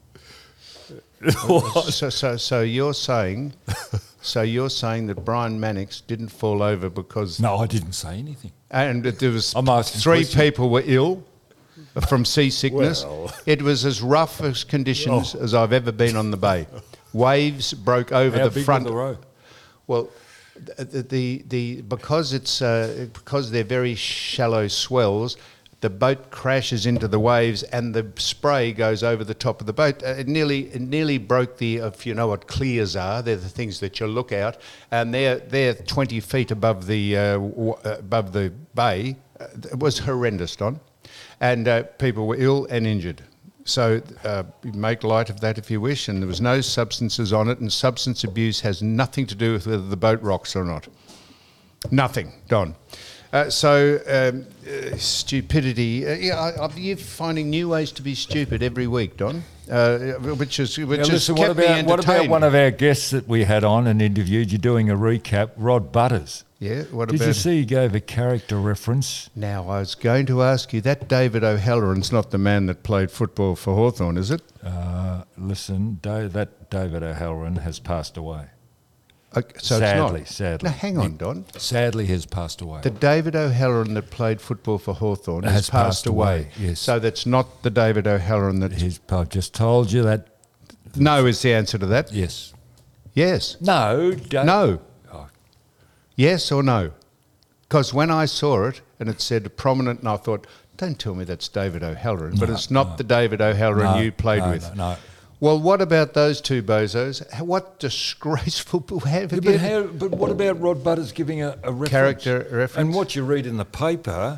What? So, so, so you're saying, so you're saying that Brian Mannix didn't fall over because, No, I didn't say anything. and that there was I'm asking three questions. people were ill from seasickness. Well. It was as rough as conditions as I've ever been on the bay. Waves broke over How the big front. was the row? Well, the the, the because it's uh, because they're very shallow swells, the boat crashes into the waves and the spray goes over the top of the boat. Uh, it nearly it nearly broke the. If you know what clears are, they're the things that you look out, and they're they're twenty feet above the uh, w- uh, above the bay. Uh, it was horrendous, Don, and uh, people were ill and injured. So uh, make light of that if you wish, and there was no substances on it, and substance abuse has nothing to do with whether the boat rocks or not. Nothing, Don. Uh, so um, uh, stupidity. Uh, yeah, I, I, you're finding new ways to be stupid every week, Don, uh, which is which Now, has listen, kept what me about, what about entertained. one of our guests that we had on and interviewed? You're doing a recap, Rod Butters. Yeah, what Did about? you see he gave a character reference? Now I was going to ask you that David O'Halloran's not the man that played football for Hawthorn, is it? Uh, listen, Da- that David O'Halloran has passed away. Okay, so Sadly, it's not. sadly. Now hang on, Don. Sadly, has passed away. The David O'Halloran that played football for Hawthorn has, Has passed, passed away. away, yes. So that's not the David O'Halloran that. His, I've just told you that. No is the answer to that. Yes. Yes. No. Don't. No. Oh. Yes or no? Because when I saw it and it said prominent, and I thought, don't tell me that's David O'Halloran, but No, it's not no. the David O'Halloran No, you played no, with. No. no. Well, what about those two bozos? What disgraceful. Have Yeah, you- but, how, but what about Rod Butters giving a, a reference? Character reference? And what you read in the paper,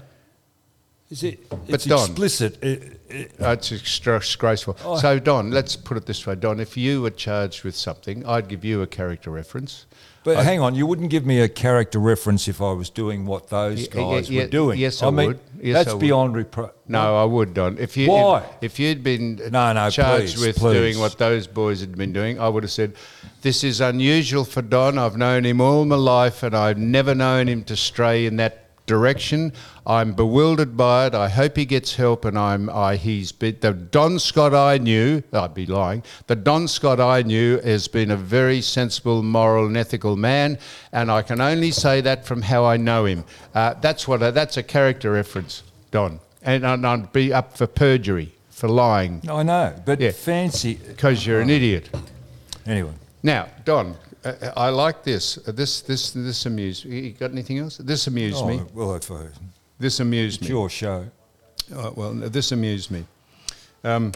is it? It's Don- explicit. It, it, Oh, it's extra- disgraceful. Oh. So, Don, let's put it this way, Don. If you were charged with something, I'd give you a character reference. but I- hang on, you wouldn't give me a character reference if I was doing what those Y- y- guys yeah, were doing. yes, I mean, would. Yes, that's I would. beyond repro. No, I would, Don. If you Why? If, if you'd been No, no, charged please, with please. doing what those boys had been doing, I would have said, "This is unusual for Don. I've known him all my life, and I've never known him to stray in that direction. I'm bewildered by it. I hope he gets help, and I'm I he's been the Don Scott I knew. I'd be lying. The Don Scott I knew has been a very sensible, moral, and ethical man, and I can only say that from how I know him. Uh, that's what. A, that's a character reference, Don, and, and I'd be up for perjury, for lying, I know, but Yeah. fancy. because you're an idiot. Anyway, Now, Don, uh, I like this. Uh, this this this amused. You got anything else? This amused oh, me. well, if I, This amused it's me. your show. Oh, well, this amused me. Um,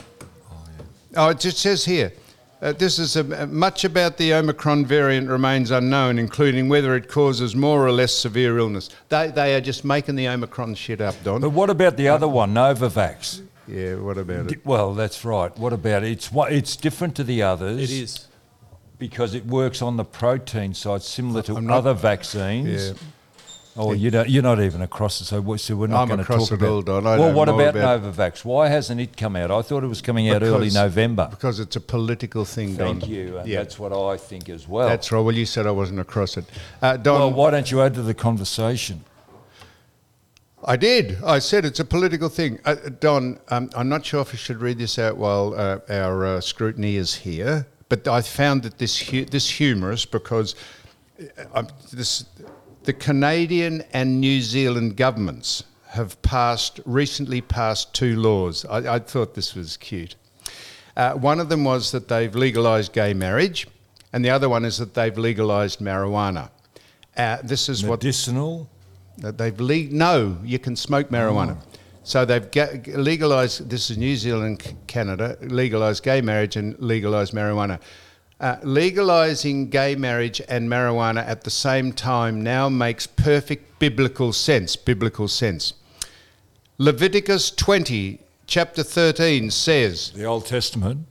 oh, it just says here, uh, this is a, much about the Omicron variant remains unknown, including whether it causes more or less severe illness. They, they are just making the Omicron shit up, Don. But what about the other one, Novavax? Yeah, what about D- it? Well, that's right. What about it? It's what it's different to the others. It is. because it works on the protein side, similar to I'm not- other vaccines. Yeah. Oh, you don't, you're not even across it, so, we- so we're not I'm going to across talk it about all, Don. I well, know what more about, about- Novavax? Why hasn't it come out? I thought it was coming out early Because- November. Because it's a political thing, Don. Thank you, and Yeah. that's what I think as well. That's right. Well, you said I wasn't across it. Uh, Don, well, why don't you add to the conversation? I did. I said it's a political thing. Uh, Don, um, I'm not sure if I should read this out while uh, our uh, scrutiny is here, but I found that this hu- this humorous because uh, um, this the Canadian and New Zealand governments have passed recently passed two laws. I, I thought this was cute. Uh, one of them was that they've legalised gay marriage, and the other one is that they've legalised marijuana. Uh, this is what Medicinal? that they've le- no, you can smoke marijuana. So they've ga- legalised, this is New Zealand, C- Canada, legalised gay marriage and legalised marijuana. Uh, legalising gay marriage and marijuana at the same time now makes perfect biblical sense, biblical sense. Leviticus twenty, chapter thirteen says, The Old Testament.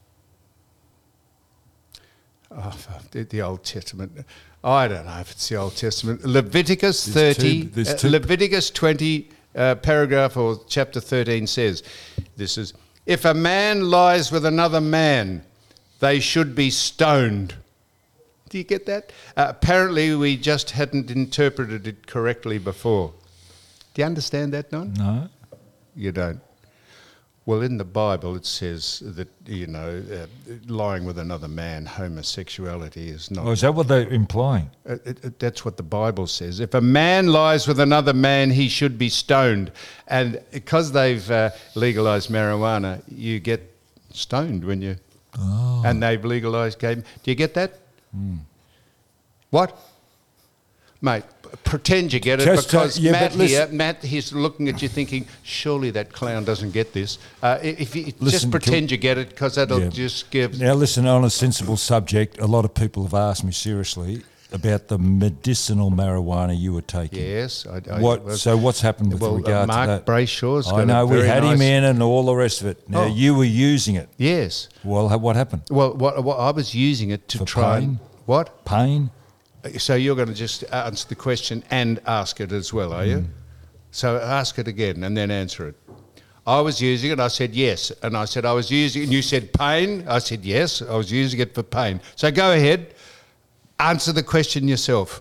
oh, the, the Old Testament, I don't know if it's the Old Testament, Leviticus There's thirty, two- there's uh, two- Leviticus twenty, uh, paragraph or chapter thirteen says, this is, if a man lies with another man, they should be stoned. Do you get that? Uh, apparently we just hadn't interpreted it correctly before. Do you understand that, Don? No. You don't. Well, in the Bible it says that, you know, uh, lying with another man, homosexuality is not... Oh, is that what they're implying? Uh, it, it, that's what the Bible says. If a man lies with another man, he should be stoned. And because they've uh, legalised marijuana, you get stoned when you... Oh. And they've legalised gay... Do you get that? What? Mate, p- pretend you get it Just, uh, because yeah, Matt but listen- here, Matt, he's looking at you thinking, surely that clown doesn't get this. Uh, i- if you Listen, just pretend you get it because that'll Yeah. just give... Now, listen, on a sensible subject, a lot of people have asked me seriously about the medicinal marijuana you were taking. Yes. I, I, What? well, So what's happened with well, uh, regard Mark to that? Brayshaw's got I a know we very had him nice- in and all the rest of it. Now Oh. you were using it. Yes. Well, ha- what happened? Well, what, what I was using it to For try... pain? And, what? Pain? So you're going to just answer the question and ask it as well, are you? So ask it again and then answer it. I was using it, I said yes. And I said I was using it, and you said pain. I said yes, I was using it for pain. So go ahead, answer the question yourself.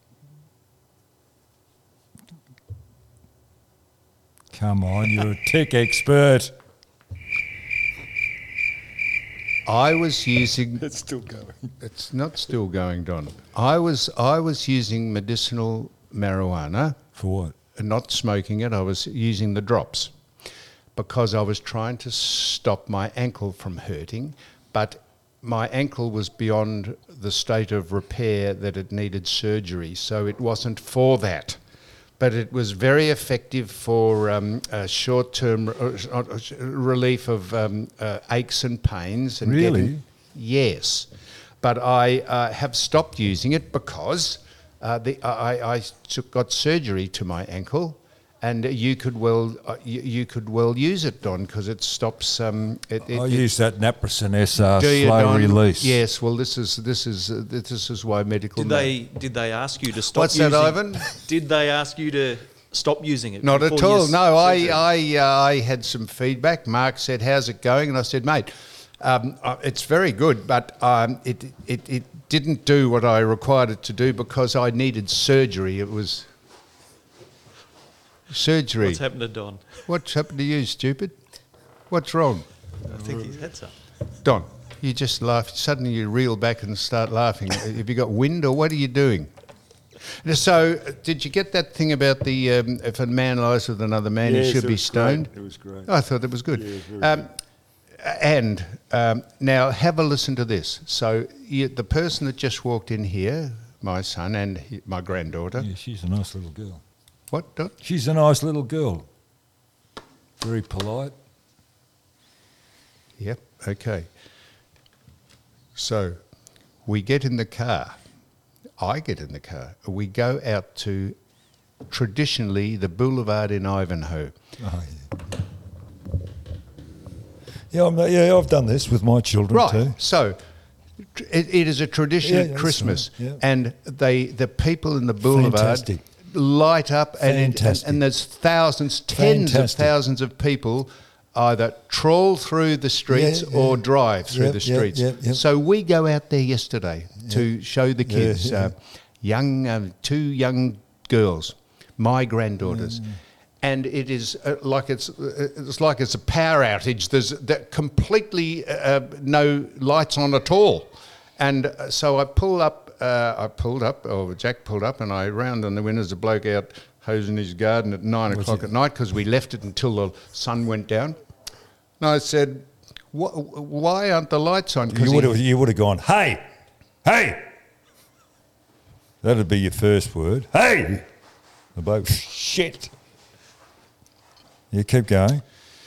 Come on, you're a tech expert. I was using... It's still going. It's not still going, Don. I was, I was using medicinal marijuana. For what? Not smoking it, I was using the drops because I was trying to stop my ankle from hurting, but my ankle was beyond the state of repair that it needed surgery, so it wasn't for that. But it was very effective for um, uh, short-term uh, relief of um, uh, aches and pains. And Really? getting- yes. But I uh, have stopped using it because uh, the, I, I took, got surgery to my ankle, and you could well uh, you, you could well use it, Don, because it stops. Um, it, it, I it- use that Naproxen S R do you, slow Don? release. Yes. Well, this is this is uh, this is why medical. Did ma- they did they ask you to stop What's using that, Ivan? Did they ask you to stop using it? Not at before all. your No, I surgery? I, uh, I had some feedback. Mark said, "How's it going?" And I said, "Mate, um, uh, it's very good, but um, it, it it didn't do what I required it to do because I needed surgery. It was surgery. What's happened to Don? What's happened to you, stupid? What's wrong, I think he's had some. Don? You just laugh. Suddenly you reel back and start laughing. Have you got wind, or what are you doing?" So, uh, did you get that thing about the um, if a man lies with another man, he Yes, should it be was stoned? great. It was great. I thought it was good. Yeah, it was very um, and um, now have a listen to this. So, you, the person that just walked in here, my son and he, my granddaughter. Yeah, she's a nice little girl. What? Dot? She's a nice little girl. Very polite. Yep. Okay. So, we get in the car. I get in the car. We go out to traditionally the boulevard in Ivanhoe. Oh, yeah. Yeah, I'm, yeah, I've done this with my children Right. too. So tr- it, it is a tradition Yeah, at that's Christmas, right, yeah. and they the people in the boulevard Fantastic. light up, and, it, and Fantastic. and there's thousands, tens Fantastic. of thousands of people either trawl through the streets Yeah, or yeah. drive through Yep, the yep, streets. yep, yep. So we go out there yesterday to show the Yeah, kids, yeah. uh, young uh, two young girls, my granddaughters. And it is uh, like it's uh, it's like it's a power outage. There's that completely uh, no lights on at all, and uh, so I pull up. Uh, I pulled up, or Jack pulled up, and I round on the windows. A bloke out hosing his garden at nine o'clock it? at night because we left it until the sun went down. And I said, "Wh- "Why aren't the lights on?" 'Cause You he- would have you would have gone, hey, hey. That'd be your first word. Hey. The bloke, shit. You keep going.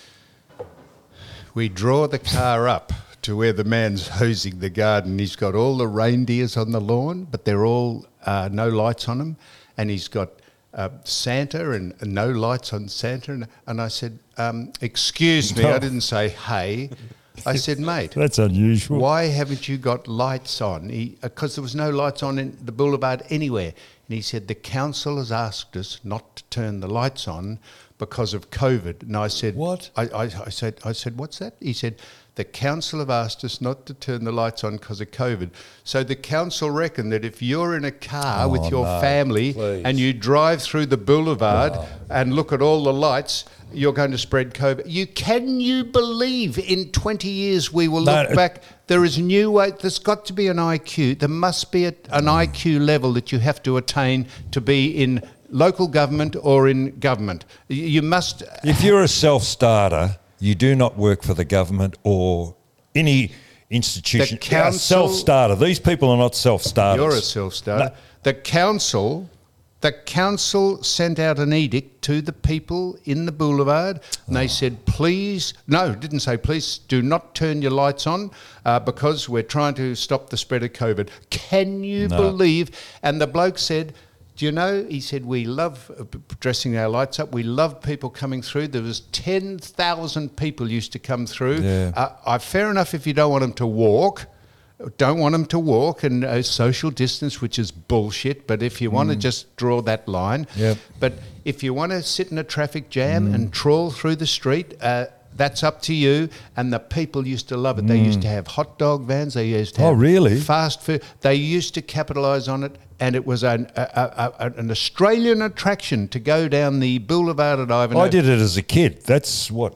We draw the car up to where the man's hosing the garden. He's got all the reindeers on the lawn, but they're all uh, no lights on them. And he's got uh, Santa and, and no lights on Santa. And, and I said, um, excuse me, No. I didn't say, hey. I said, mate, That's unusual. why haven't you got lights on? Because there was no lights on in the boulevard anywhere. And he said, the council has asked us not to turn the lights on because of COVID. And I said, What? I, I, I said, I said, what's that? He said, the council have asked us not to turn the lights on because of COVID. So the council reckon that if you're in a car Oh, with your no, family please. and you drive through the boulevard Oh. and look at all the lights, you're going to spread COVID. You can you believe in twenty years we will No, look it- back? There is new way. There's got to be an I Q. There must be a, an I Q level that you have to attain to be in local government or in government. You, you must. If you're a self-starter, you do not work for the government or any institution. The council- A self-starter. These people are not self-starters. You're a self-starter. No. The council, the council sent out an edict to the people in the boulevard, and they said, "Please, no, didn't say please, do not turn your lights on uh, because we're trying to stop the spread of COVID." Can you No. believe? And the bloke said, "Do you know?" He said, "We love uh, p- dressing our lights up. We love people coming through. There was ten thousand people used to come through. Yeah. Uh, uh, fair enough if you don't want them to walk." Don't want them to walk and uh, social distance, which is bullshit. But if you want to just draw that line, Yep. but if you want to sit in a traffic jam and trawl through the street, uh, that's up to you. And the people used to love it. They used to have hot dog vans. They used to Oh, have really? fast food. They used to capitalise on it, and it was an a, a, a, an Australian attraction to go down the boulevard at Ivanhoe. I did it as a kid. That's what.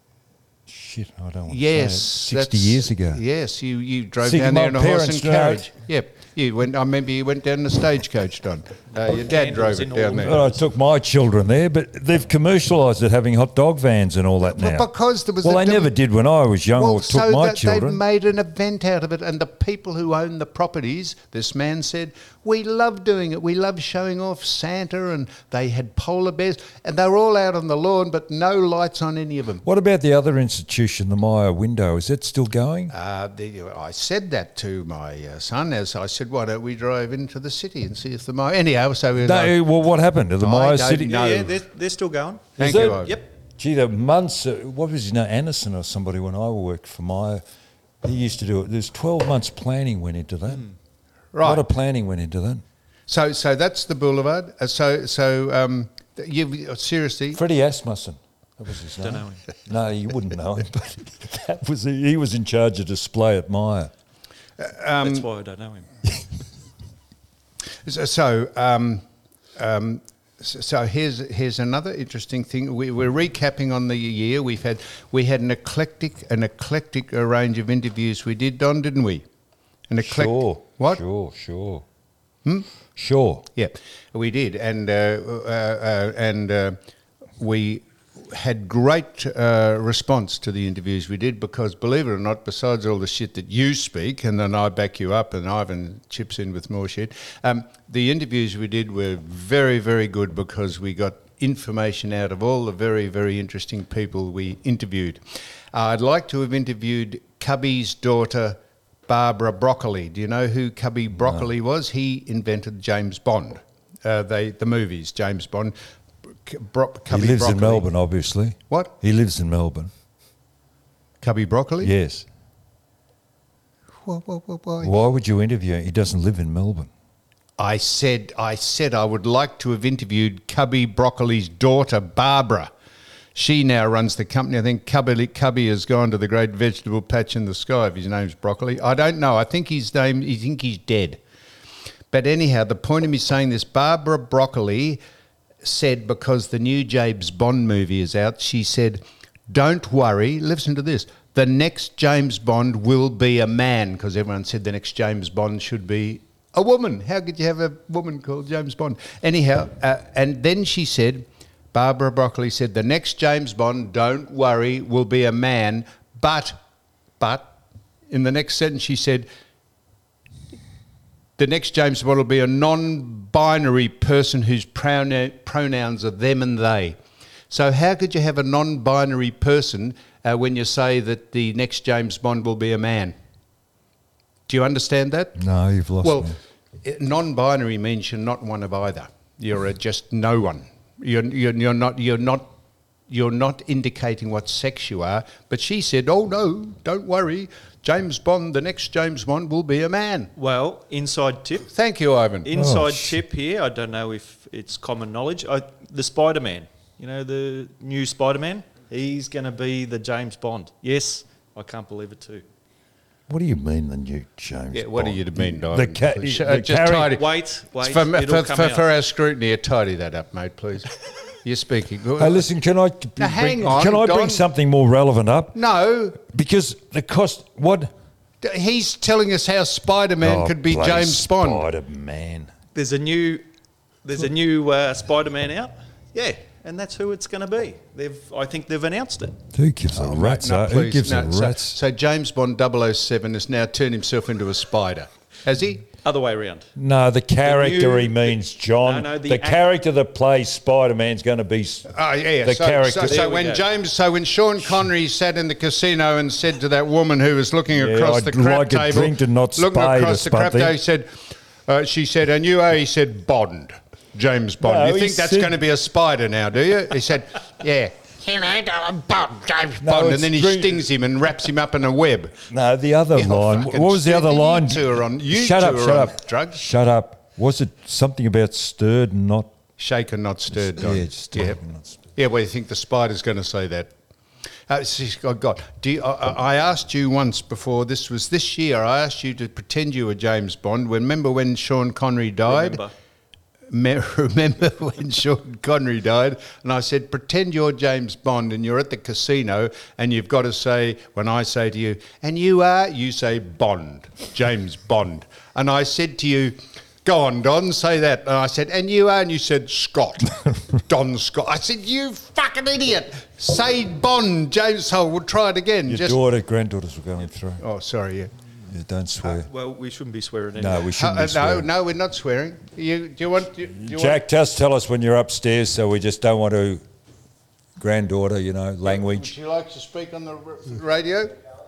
Shit, I don't want to Yes, say it. Sixty that's- years ago. Yes, you, you drove See, down my there in a horse parents and know- carriage. Yep, you went. I remember you went down in a stagecoach, Don. Uh, your dad drove candles it in down all there. Well, I took my children there, but they've commercialised it, having hot dog vans and all that Well, now. because there was well, a they never dem- did when I was young Well, or took so my that children. they've made an event out of it, and the people who own the properties, this man said, we love doing it. We love showing off Santa, and they had polar bears, and they were all out on the lawn, but no lights on any of them. What about the other institution, the Maya Window? Is that still going? Uh, the, I said that to my uh, son as I said, why don't we drive into the city and see if the Maya... Anyhow, so we were like, No, well, what happened to the I Maya don't City? know. Yeah, yeah, they're, they're still going. thank Is you. it? Ivan. Yep. Gee, the months, uh, what was his name, Anderson or somebody when I worked for Maya, he used to do it. There's twelve months planning went into that. A lot Right. of planning went into that. So, so that's the boulevard. Uh, so, so um, you seriously, Freddie Asmussen, that was his name. Don't know him. No, you wouldn't know him, but that was he was in charge of display at Maya. That's why I don't know him. so, so, um, um, so so here's here's another interesting thing. We, we're recapping on the year. We've had we had an eclectic an eclectic uh, range of interviews we did, Don, didn't we? An eclectic. Sure. What? Sure, sure. Hmm? Sure. Yeah, we did, and uh, uh, uh, and uh, we had great uh, response to the interviews we did because, believe it or not, besides all the shit that you speak, and then I back you up, and Ivan chips in with more shit, um, the interviews we did were very, very good because we got information out of all the very, very interesting people we interviewed. Uh, I'd like to have interviewed Cubby's daughter, Barbara Broccoli. Do you know who Cubby Broccoli was? He invented James Bond, uh, they the movies, James Bond. C- Bro- He Cubby lives in Broccoli. Melbourne, obviously. What? He lives in Melbourne. Cubby Broccoli? Yes. Why, why, why, why? Why would you interview him? He doesn't live in Melbourne. I said, I said I would like to have interviewed Cubby Broccoli's daughter, Barbara. She now runs the company. I think Cubby, Cubby has gone to the great vegetable patch in the sky if his name's Broccoli. I don't know. I think his name, I think he's dead. But anyhow, the point of me saying this, Barbara Broccoli said, because the new James Bond movie is out, she said, don't worry, listen to this, the next James Bond will be a man, because everyone said the next James Bond should be a woman. How could you have a woman called James Bond? Anyhow, uh, and then she said, Barbara Broccoli said, the next James Bond, don't worry, will be a man, but, but, in the next sentence she said, the next James Bond will be a non-binary person whose pronoun, pronouns are them and they. So how could you have a non-binary person uh, when you say that the next James Bond will be a man? Do you understand that? No, you've lost Well, me. i- non-binary means you're not one of either. You're a just no one. You're, you're, you're not. You're not. You're not indicating what sex you are. But she said, "Oh no, don't worry. James Bond, the next James Bond, will be a man." Well, inside tip. Thank you, Ivan. Inside Oh, shit. tip here. I don't know if it's common knowledge. I, the Spider-Man. You know the new Spider-Man. He's going to be the James Bond. Yes, I can't believe it too. What do you mean the new James Yeah, what do Bond? you mean, The, Ivan? ca- Sh- the uh, just carry- tidy- Wait, wait. For, it'll for, come for, out. for our scrutiny, tidy that up, mate, please. You're speaking. Hey, listen, can I b- Now, hang bring, on, can I Don. bring something more relevant up? No, Because the cost, what? d- he's telling us how Spider-Man Oh, could be bloody James Bond. Spider-Man. There's a new, there's a new uh, Spider-Man out. Yeah, and that's who it's going to be. They've, I think they've announced it. Who gives a rat's No, uh, Who please, gives no, a so, rat's? so James Bond double oh seven has now turned himself into a spider. Has he? Other way around. No, the character new- he means, John. No, no, the the act- character that plays Spider-Man's going to be s- Oh, yeah. the so, character. So, so There we when go. James, so when Sean Connery sat in the casino and said to that woman who was looking across I'd the crap like a table, drink and not looking spade across or the crap something. table, he said, uh, she said, and you are, he said, Bond, James Bond. No, you he think that's said- going to be a spider now, do you? He said, yeah. You know, I'm Bond, James No, Bond, it's and then he drink- stings him and wraps him up in a web. No, the other Yeah, line. fucking What was the stupid. other You line? two are on- you shut two up, are shut on up. drugs. Shut up. Was it something about stirred and not? Shaken, not stirred, Don. Yeah, stirred yeah. and not stirred. Yeah, well, you think the spider's going to say that? Uh, see, oh God, do you, I, I asked you once before, this was this year, I asked you to pretend you were James Bond. Remember when Sean Connery died? Remember. Me- Remember when Sean Connery died? And I said, pretend you're James Bond and you're at the casino and you've got to say, when I say to you, and you are, you say Bond, James Bond. And I said to you, go on, Don, say that. And I said, and you are, and you said Scott, Don Scott. I said, you fucking idiot. Say Bond, James. So we'll try it again. Your Just, daughter, granddaughters were going through. oh, sorry, yeah. Yeah, don't swear. Well, we shouldn't be swearing anyway. no, we shouldn't Uh, be no, swearing. no, we're not swearing. You, do you want? Do you Jack, just tell us when you're upstairs, so we just don't want to. Granddaughter, you know, Want, language. would you like to speak on the r- radio?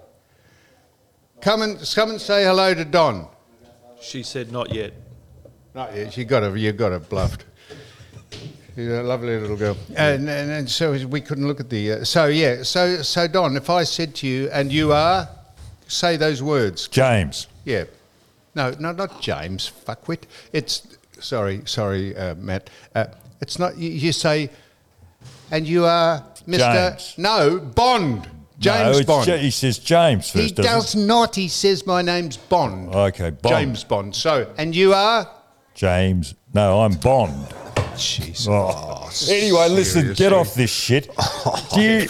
Come and come and say hello to Don. She said not yet. Not yet. You got her. You got her bluffed. You're a lovely little girl. And, and, and so we couldn't look at the. Uh, so yeah. So so Don, if I said to you, and you are, say those words. James. Yeah. No, no, not James, fuckwit. It's, sorry, sorry, uh, Matt. Uh, it's not, you, you say, and you are Mister James. No, Bond. James no, it's Bond. Ja- he says James first, he doesn't does not. He says, my name's Bond. Okay, Bond. James Bond. So, and you are? James. No, I'm Bond. Jesus. Oh. Anyway, listen, get seriously. off this shit. Do you,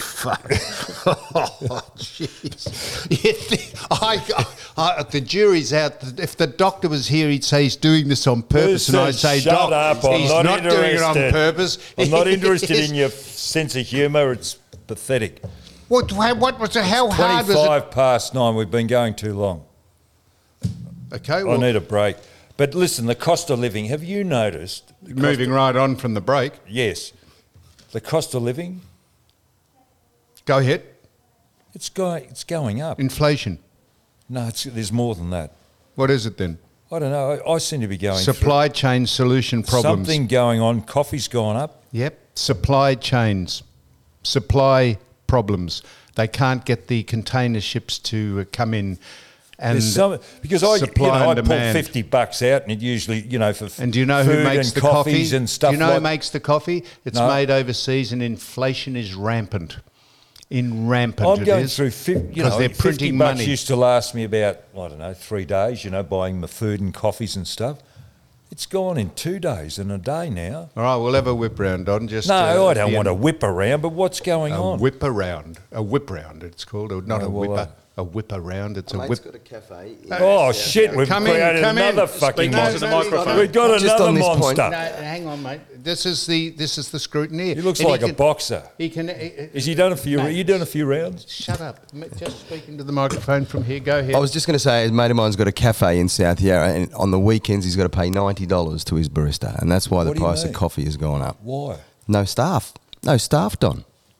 Jeez. You think- I, I, the jury's out. If the doctor was here, he'd say he's doing this on purpose, and I'd Listen, say, shut Doc, up. I'm he's not, not doing it on interested. purpose. I'm not interested He's- in your sense of humour. It's pathetic. What? What was it? How hard was twenty-five past nine. We've been going too long. it? Okay, I well, need a break. But listen, the cost of living. Have you noticed? the cost moving of- right on from the break. Yes. The cost of living. Go ahead. It's going. It's going up. Inflation. No, it's, there's more than that. What is it then? I don't know. I, I seem to be going Supply chain solution through problems. something going on. Coffee's gone up. Yep. Supply chains. Supply problems. They can't get the container ships to uh, come in. And There's some, because I, you know, supply I and pull demand. fifty bucks out, and it usually, you know, for And do you know food who makes and the coffees coffee? and stuff. Do you know like, who makes the coffee? It's No. made overseas, and inflation is rampant. In rampant, I'm it going is, through, fi- you because know, they're fifty printing bucks money. used to last me about, I don't know, three days, you know, buying my food and coffees and stuff. It's gone in two days and a day now. All right, we'll have a whip round, Don. Just No, uh, I at don't the want to end. whip around, but what's going A on? whip around, a whip round. It's called, or not Oh, a well, whipper. uh, A whip around. It's a Mate's whip. got a cafe. Oh, shit, we've Come in, created come in. another Speak fucking into monster. the microphone. We've got Just another on this point- monster. No, hang on, mate. This is the this is the scrutiny. He looks And like a can- boxer. He can. Is he done a few? Mate. You done a few rounds? Shut up. Just speaking to the microphone from here. Go ahead. I was just going to say, a mate of mine's got a cafe in South Yarra, and on the weekends he's got to pay ninety dollars to his barista, and that's why What the do you price mean? of coffee has gone up. Why? No staff. No staff, Don.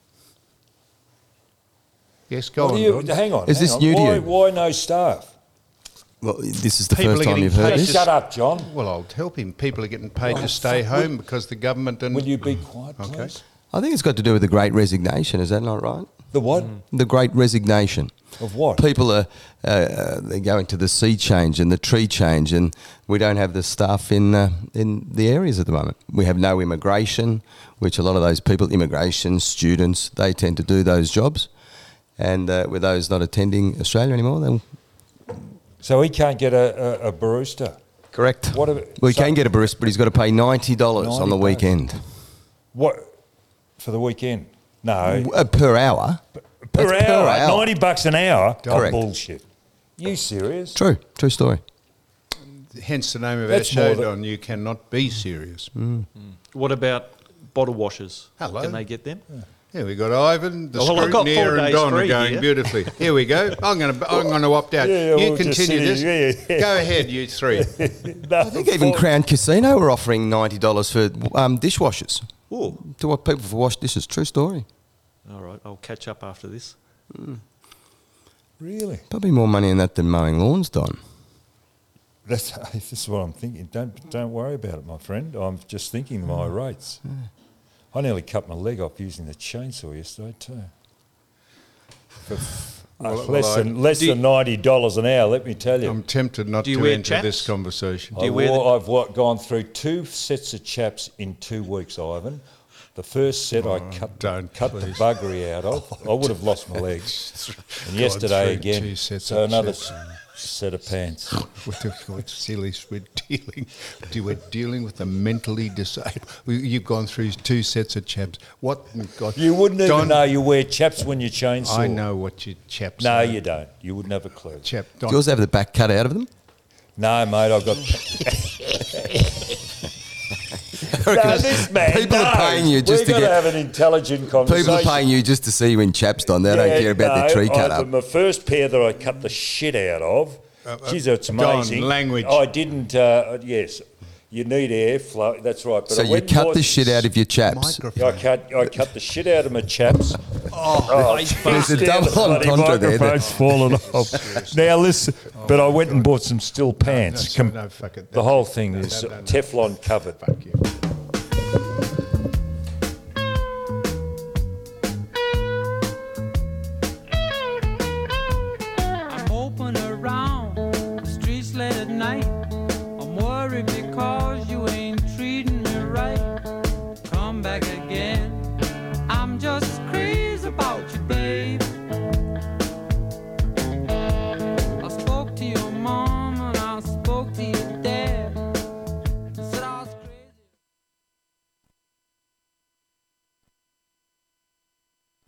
Yes, go What on. do you, Don. hang on. Is hang this on. new to why, you? Why no staff? Well, this is the People first are time getting you've heard paid this. Shut up, John. Well, I'll help him. People are getting paid Oh, to stay fuck, home will- because the government and Will you be quiet, please? Okay. I think it's got to do with the Great Resignation. Is that not right? The what? The Great Resignation. Of what? People are uh, uh, they're going to the sea change and the tree change, and we don't have the staff in uh, in the areas at the moment. We have no immigration, which a lot of those people, immigration students, they tend to do those jobs, and uh, with those not attending Australia anymore, then So he can't get a, a, a barista. correct. What if- well, he so- can get a barista, but he's got to pay ninety dollars on the ninety bucks. weekend What for the weekend? No, uh, per hour. per That's hour, per hour. ninety bucks an hour. Oh, Correct. bullshit. You serious? True, true story. hence the name of That's our show, more than- Don. You cannot be serious. What about bottle washers? Hello. Can they get them? Here we got Ivan, the Well, I've got scrutineer, four and days Don are free going here. beautifully. Here we go. I'm going to I'm going to opt out. Yeah, yeah, you we'll just continue sit this. here, yeah, yeah. Go ahead, you three. No, I think even Crown Casino were offering ninety dollars for um, dishwashers Oh, to what people for wash dishes. True story. all right. I'll catch up after this. Really? Probably more money in that than mowing lawns, Don. That's this is what I'm thinking. Don't don't worry about it, my friend. I'm just thinking my rates. I nearly cut my leg off using the chainsaw yesterday too. For f- Well, uh, well, less I- than less Do you- than ninety dollars an hour. Let me tell you. I'm tempted not Do you to wear enter this chaps? conversation. Do you I wear wore, I've wa- gone through two sets of chaps in two weeks, Ivan. The first set I cut, the, don't, cut the please. buggery out of. I would have lost my legs. And yesterday through again, two sets so of another chaps. s- set of pants. What the what silly we're dealing, do we're dealing with the mentally disabled. We, you've gone through two sets of chaps. What God? You wouldn't even Don, know you wear chaps when you chainsaw. I know what your chaps. No, are. you don't. You wouldn't have a clue. Chap. Do Don, yours have the back cut out of them? No, mate, I've got. no, this man. People are no. paying you just We've to got get- to have an intelligent conversation. People are paying you just to see you in chaps, Don. They don't Yeah, care about no, the tree cut I, up. My first pair that I cut the shit out of. Geez, it's Don, amazing. language. I didn't. Uh, yes, you need airflow. That's right. But So I you went and cut bought the shit out of your chaps. Microphone. I cut. I cut the shit out of my chaps. Oh, There's a double entendre there. that- Microphone's fallen off. Now listen, but I went and bought some steel pants. no, Com- no, fuck it. The whole thing is no, no, no. Teflon covered. Fuck you. I'm open around the streets late at night. I'm worried because you